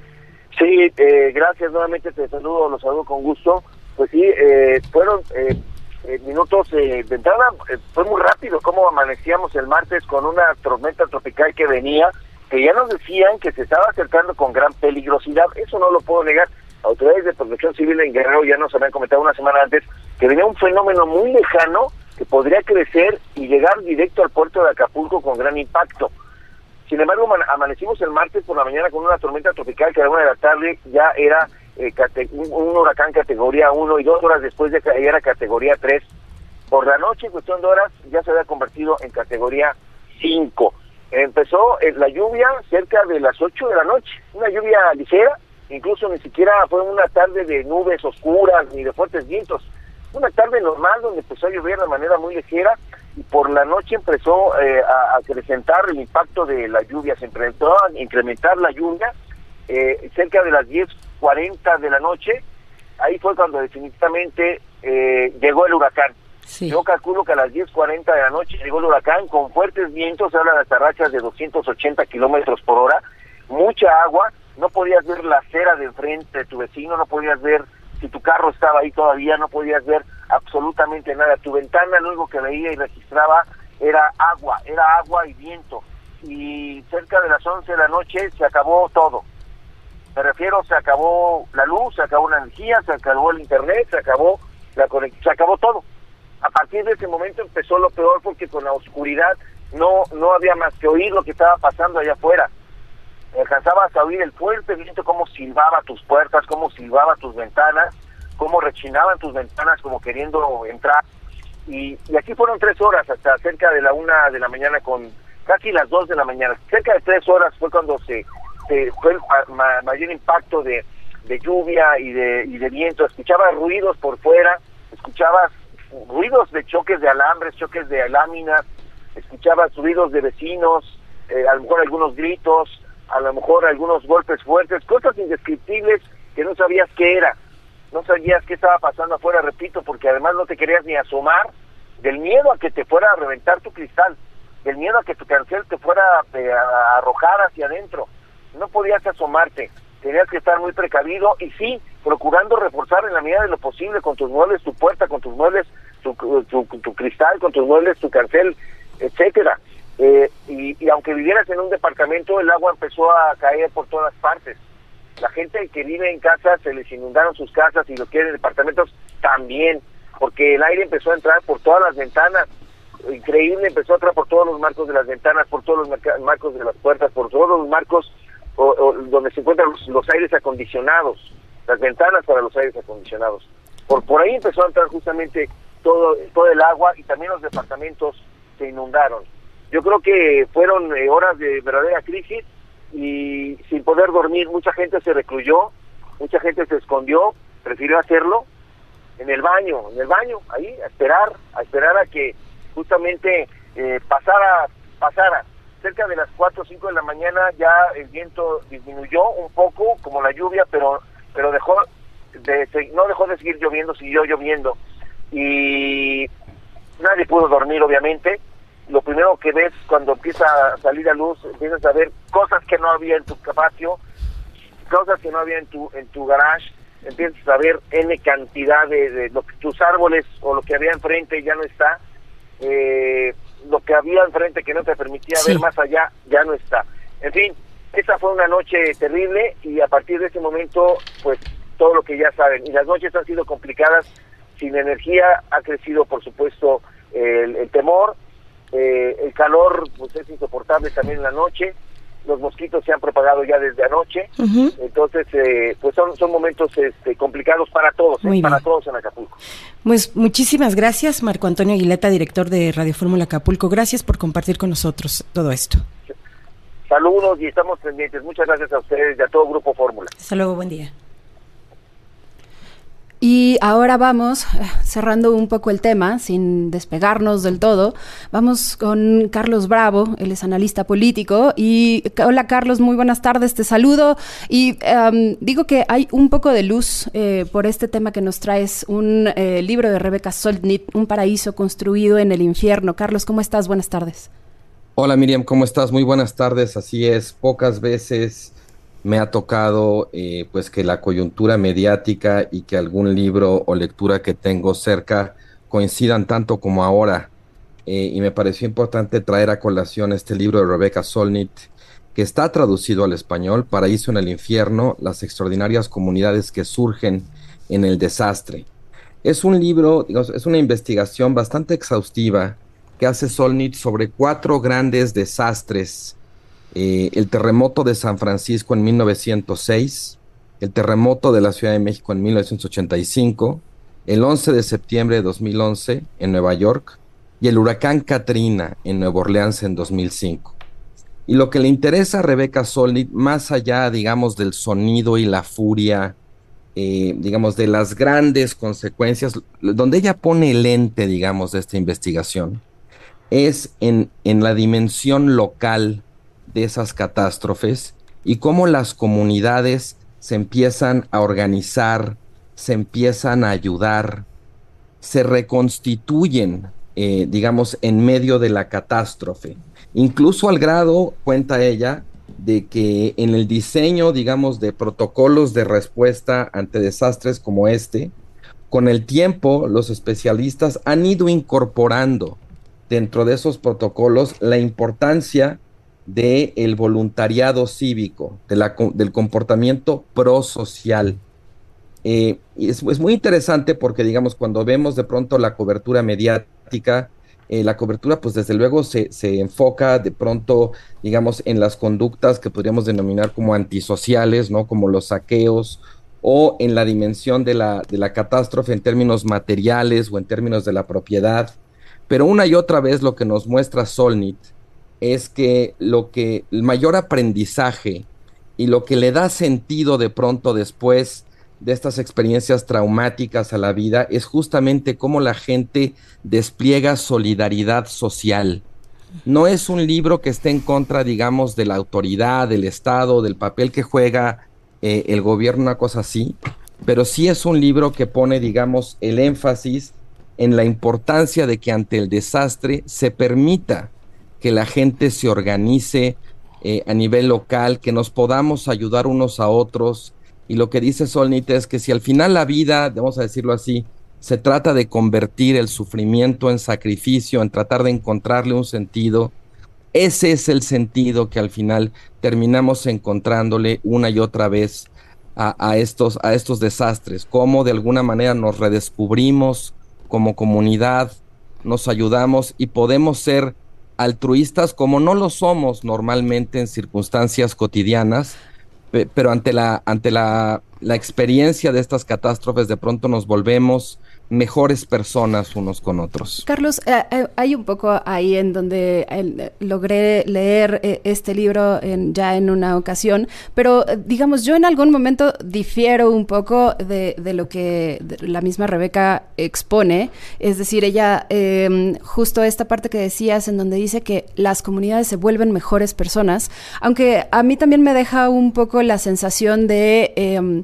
Sí, gracias, nuevamente los saludo con gusto. Pues sí, fueron minutos de entrada, fue muy rápido cómo amanecíamos el martes con una tormenta tropical que venía, que ya nos decían que se estaba acercando con gran peligrosidad. Eso no lo puedo negar. Autoridades de Protección Civil en Guerrero ya nos habían comentado una semana antes que venía un fenómeno muy lejano que podría crecer y llegar directo al puerto de Acapulco con gran impacto. Sin embargo, amanecimos el martes por la mañana con una tormenta tropical que a la 1 de la tarde ya era un huracán categoría 1 y 2 horas después de que era categoría 3. Por la noche, en cuestión de horas, ya se había convertido en categoría 5. Empezó la lluvia cerca de las 8 de la noche, una lluvia ligera, incluso ni siquiera fue una tarde de nubes oscuras ni de fuertes vientos, una tarde normal donde empezó a llover de manera muy ligera y por la noche empezó a acrecentar el impacto de la lluvia, se empezó a incrementar la lluvia cerca de las 10:40 de la noche. Ahí fue cuando definitivamente llegó el huracán. Sí. Yo calculo que a las 10:40 de la noche llegó el huracán con fuertes vientos, se hablan de hasta rachas de 280 kilómetros por hora, mucha agua, no podías ver la acera de enfrente de tu vecino, no podías ver si tu carro estaba ahí todavía, no podías ver absolutamente nada. Tu ventana lo único que veía y registraba era agua y viento. Y cerca de las 11 de la noche se acabó todo. Me refiero, se acabó la luz, se acabó la energía, se acabó el internet, se acabó la conexión, se acabó todo. A partir de ese momento empezó lo peor porque con la oscuridad no había más que oír lo que estaba pasando allá afuera. Alcanzabas a oír el fuerte viento, cómo silbaba tus puertas, cómo silbaba tus ventanas, cómo rechinaban tus ventanas como queriendo entrar. Y aquí fueron 3 horas hasta cerca de la 1 de la mañana, con casi las 2 de la mañana. Cerca de 3 horas fue cuando fue el mayor impacto de lluvia y de viento. Escuchabas ruidos por fuera, escuchabas ruidos de choques de alambres, choques de láminas, escuchabas ruidos de vecinos, a lo mejor algunos gritos, a lo mejor algunos golpes fuertes, cosas indescriptibles que no sabías qué era, no sabías qué estaba pasando afuera, repito, porque además no te querías ni asomar del miedo a que te fuera a reventar tu cristal, del miedo a que tu cancel te fuera a arrojar hacia adentro. No podías asomarte, tenías que estar muy precavido y sí, procurando reforzar en la medida de lo posible con tus muebles tu puerta, con tus muebles tu cristal, con tus muebles tu cancel, etcétera. Y aunque vivieras en un departamento, el agua empezó a caer por todas partes. La gente que vive en casas, se les inundaron sus casas, y los que viven en departamentos también, porque el aire empezó a entrar por todas las ventanas. Increíble, empezó a entrar por todos los marcos de las ventanas, por todos los marcos de las puertas, por todos los marcos donde se encuentran los aires acondicionados, las ventanas para los aires acondicionados. Por ahí empezó a entrar justamente todo el agua, y también los departamentos se inundaron. Yo creo que fueron horas de verdadera crisis, y sin poder dormir, mucha gente se recluyó, mucha gente se escondió, prefirió hacerlo en el baño, ahí, a esperar a que justamente pasara. Cerca de las 4 o 5 de la mañana ya el viento disminuyó un poco, como la lluvia, pero no dejó de seguir lloviendo, siguió lloviendo, y nadie pudo dormir, obviamente. Lo primero que ves cuando empieza a salir a luz, empiezas a ver cosas que no había en tu patio, cosas que no había en tu garage, empiezas a ver N cantidad de tus árboles, o lo que había enfrente ya no está, lo que había enfrente que no te permitía ver más allá ya no está. En fin, esa fue una noche terrible, y a partir de ese momento, pues todo lo que ya saben. Y las noches han sido complicadas, sin energía, ha crecido por supuesto el temor, el calor pues es insoportable también en la noche, los mosquitos se han propagado ya desde anoche, entonces pues son momentos complicados para todos, para todos en Acapulco. Pues muchísimas gracias, Marco Antonio Aguileta, director de Radio Fórmula Acapulco. Gracias por compartir con nosotros todo esto. Saludos y estamos pendientes. Muchas gracias a ustedes y a todo Grupo Fórmula. Hasta luego, buen día. Y ahora vamos, cerrando un poco el tema, sin despegarnos del todo, vamos con Carlos Bravo, él es analista político. Y hola Carlos, muy buenas tardes, te saludo. Y digo que hay un poco de luz por este tema que nos traes, un libro de Rebecca Solnit, Un paraíso construido en el infierno. Carlos, ¿cómo estás? Buenas tardes. Hola Miriam, ¿cómo estás? Muy buenas tardes, así es, pocas veces me ha tocado pues que la coyuntura mediática y que algún libro o lectura que tengo cerca coincidan tanto como ahora, y me pareció importante traer a colación este libro de Rebecca Solnit, que está traducido al español, Paraíso en el infierno, las extraordinarias comunidades que surgen en el desastre. Es un libro, digamos, es una investigación bastante exhaustiva que hace Solnit sobre 4 grandes desastres: el terremoto de San Francisco en 1906, el terremoto de la Ciudad de México en 1985, el 11 de septiembre de 2011 en Nueva York y el huracán Katrina en Nueva Orleans en 2005. Y lo que le interesa a Rebecca Solnit, más allá, digamos, del sonido y la furia, digamos, de las grandes consecuencias, donde ella pone el lente, digamos, de esta investigación, es en la dimensión local de esas catástrofes y cómo las comunidades se empiezan a organizar, se empiezan a ayudar, se reconstituyen, digamos, en medio de la catástrofe. Incluso al grado, cuenta ella, de que en el diseño, digamos, de protocolos de respuesta ante desastres como este, con el tiempo los especialistas han ido incorporando dentro de esos protocolos la importancia del voluntariado cívico, del comportamiento prosocial. Y es muy interesante porque, digamos, cuando vemos de pronto la cobertura mediática, la cobertura, pues desde luego se enfoca de pronto, digamos, en las conductas que podríamos denominar como antisociales, ¿no? Como los saqueos, o en la dimensión de la catástrofe en términos materiales o en términos de la propiedad. Pero una y otra vez lo que nos muestra Solnit es que el mayor aprendizaje y lo que le da sentido de pronto después de estas experiencias traumáticas a la vida es justamente cómo la gente despliega solidaridad social. No es un libro que esté en contra, digamos, de la autoridad, del Estado, del papel que juega el gobierno, una cosa así, pero sí es un libro que pone, digamos, el énfasis en la importancia de que ante el desastre se permita que la gente se organice a nivel local, que nos podamos ayudar unos a otros. Y lo que dice Solnit es que si al final la vida, vamos a decirlo así, se trata de convertir el sufrimiento en sacrificio, en tratar de encontrarle un sentido, ese es el sentido que al final terminamos encontrándole una y otra vez a estos desastres, cómo de alguna manera nos redescubrimos como comunidad, nos ayudamos y podemos ser altruistas como no lo somos normalmente en circunstancias cotidianas, pero ante la experiencia de estas catástrofes de pronto nos volvemos mejores personas unos con otros. Carlos, hay un poco ahí en donde logré leer este libro ya en una ocasión, pero digamos, yo en algún momento difiero un poco de lo que la misma Rebecca expone, es decir, ella, justo esta parte que decías en donde dice que las comunidades se vuelven mejores personas, aunque a mí también me deja un poco la sensación de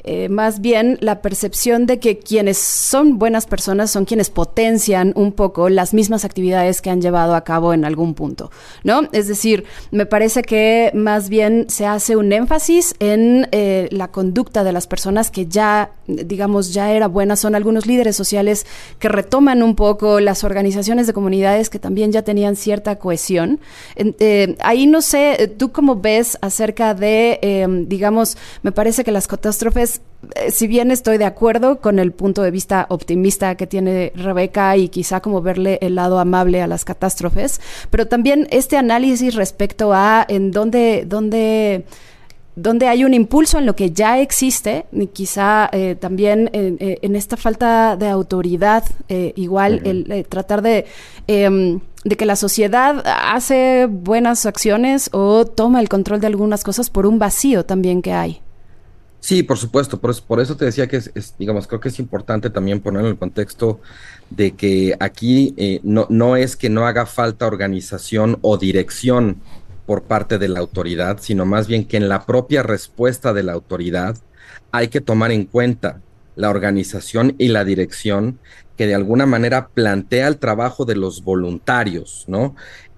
más bien la percepción de que quienes son buenas personas son quienes potencian un poco las mismas actividades que han llevado a cabo en algún punto, ¿no? Es decir, me parece que más bien se hace un énfasis en la conducta de las personas que ya digamos, ya era buena. Son algunos líderes sociales que retoman un poco las organizaciones de comunidades que también ya tenían cierta cohesión. Ahí no sé, ¿tú cómo ves acerca de, digamos, me parece que las catástrofes, si bien estoy de acuerdo con el punto de vista optimista que tiene Rebeca y quizá como verle el lado amable a las catástrofes, pero también este análisis respecto a en dónde hay un impulso en lo que ya existe y quizá también en esta falta de autoridad, igual el tratar de que la sociedad hace buenas acciones o toma el control de algunas cosas por un vacío también que hay. Sí, por supuesto, por eso te decía que digamos, creo que es importante también poner en el contexto de que aquí no es que no haga falta organización o dirección por parte de la autoridad, sino más bien que en la propia respuesta de la autoridad hay que tomar en cuenta la organización y la dirección que de alguna manera plantea el trabajo de los voluntarios, ¿no?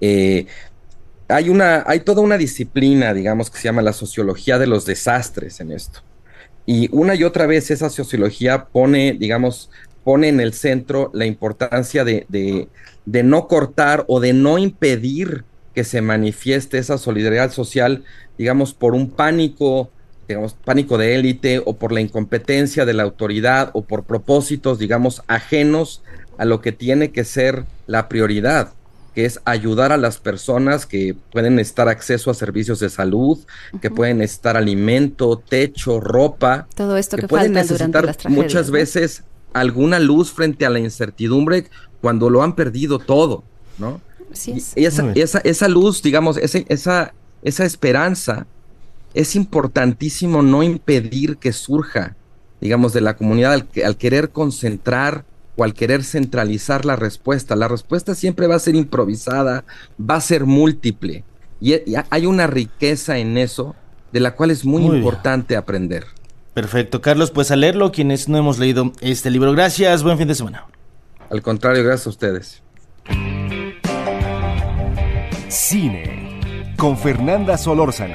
Hay toda una disciplina, digamos, que se llama la sociología de los desastres en esto. Y una y otra vez esa sociología pone en el centro la importancia de no cortar o de no impedir que se manifieste esa solidaridad social, digamos, por un pánico de élite o por la incompetencia de la autoridad o por propósitos, digamos, ajenos a lo que tiene que ser la prioridad, que es ayudar a las personas que pueden necesitar acceso a servicios de salud, que pueden necesitar alimento, techo, ropa, todo esto que pueden falta durante necesitar las tragedias, muchas veces alguna luz frente a la incertidumbre cuando lo han perdido todo, ¿no? Así es. Y esa luz, digamos, esa esperanza, es importantísimo no impedir que surja, digamos, de la comunidad al querer concentrar o al querer centralizar la respuesta. La respuesta siempre va a ser improvisada, va a ser múltiple. Y hay una riqueza en eso de la cual es muy importante aprender. Perfecto, Carlos, pues a leerlo quienes no hemos leído este libro. Gracias, buen fin de semana. Al contrario, gracias a ustedes. Cine con Fernanda Solórzano.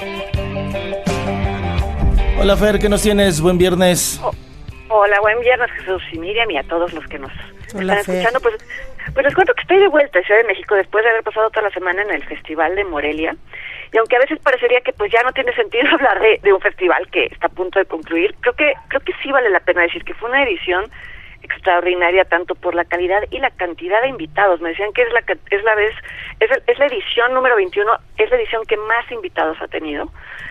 Hola Fer, ¿qué nos tienes? Buen viernes. Hola, buen viernes, Jesús y Miriam, y a todos los que nos Hola, están escuchando. Pues les cuento que estoy de vuelta en Ciudad de México después de haber pasado toda la semana en el Festival de Morelia. Y aunque a veces parecería que pues ya no tiene sentido hablar de un festival que está a punto de concluir, creo que sí vale la pena decir que fue una edición extraordinaria tanto por la calidad y la cantidad de invitados. Me decían que es la edición número 21, es la edición que más invitados ha tenido.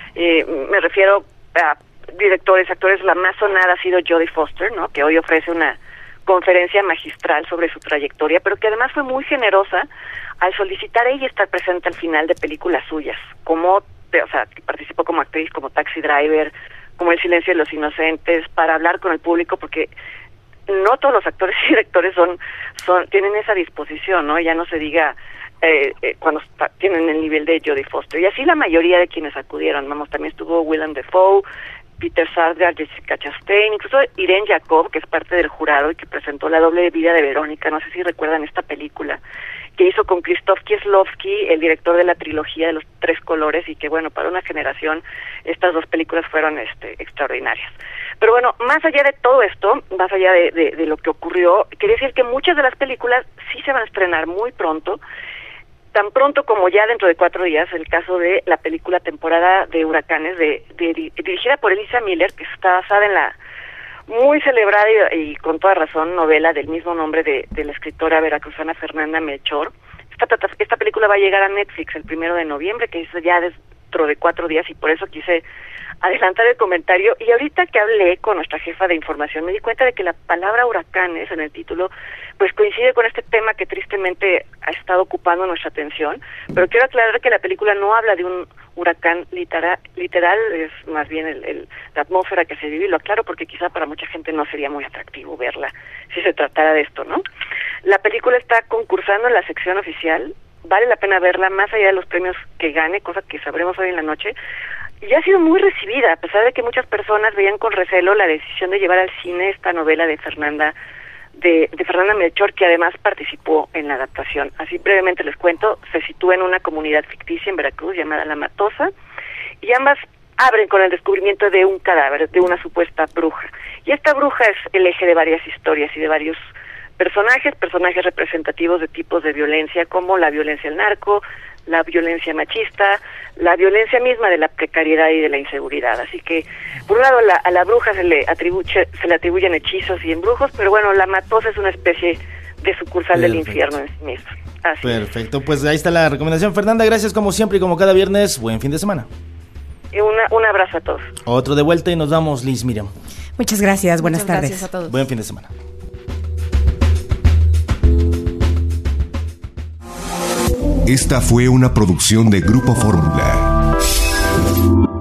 Me refiero a directores, actores. La más sonada ha sido Jodie Foster, ¿no? Que hoy ofrece una conferencia magistral sobre su trayectoria, pero que además fue muy generosa al solicitar ella estar presente al final de películas suyas, que participó como actriz, como Taxi Driver, como El silencio de los inocentes, para hablar con el público, porque no todos los actores y directores tienen esa disposición, ¿no? Ya no se diga cuando tienen el nivel de Jodie Foster. Y así la mayoría de quienes acudieron, también estuvo Willem Dafoe, Peter Sarsgaard, Jessica Chastain, incluso Irene Jacob, que es parte del jurado y que presentó La doble vida de Verónica, no sé si recuerdan esta película, que hizo con Krzysztof Kieslowski, el director de la trilogía de los 3 colores, y que bueno, para una generación estas 2 películas fueron extraordinarias. Pero bueno, más allá de todo esto, más allá de lo que ocurrió, quería decir que muchas de las películas sí se van a estrenar muy pronto, tan pronto como ya dentro de 4 días, el caso de la película Temporada de Huracanes, dirigida por Elisa Miller, que está basada en la muy celebrada y con toda razón novela del mismo nombre de la escritora veracruzana Fernanda Melchor. Esta película va a llegar a Netflix el 1 de noviembre, que es ya dentro de 4 días, y por eso quise adelantar el comentario. Y ahorita que hablé con nuestra jefa de información, me di cuenta de que la palabra huracanes en el título pues coincide con este tema que tristemente ha estado ocupando nuestra atención, pero quiero aclarar que la película no habla de un huracán literal, es más bien la atmósfera que se vive, y lo aclaro porque quizá para mucha gente no sería muy atractivo verla si se tratara de esto, ¿no? La película está concursando en la sección oficial, vale la pena verla más allá de los premios que gane, cosa que sabremos hoy en la noche, y ha sido muy recibida, a pesar de que muchas personas veían con recelo la decisión de llevar al cine esta novela de Fernanda Melchor, que además participó en la adaptación. Así brevemente les cuento, se sitúa en una comunidad ficticia en Veracruz llamada La Matosa, y ambas abren con el descubrimiento de un cadáver, de una supuesta bruja. Y esta bruja es el eje de varias historias y de varios personajes representativos de tipos de violencia, como la violencia del narco, la violencia machista, la violencia misma de la precariedad y de la inseguridad. Así que, por un lado, a la bruja se le atribuyen hechizos y embrujos, pero bueno, la matosa es una especie de sucursal del infierno en sí misma. Así Perfecto, pues ahí está la recomendación. Fernanda, gracias como siempre y como cada viernes. Buen fin de semana. Y un abrazo a todos. Otro de vuelta y nos vamos, Liz, Miriam. Muchas gracias, buenas tardes. Gracias a todos. Buen fin de semana. Esta fue una producción de Grupo Fórmula.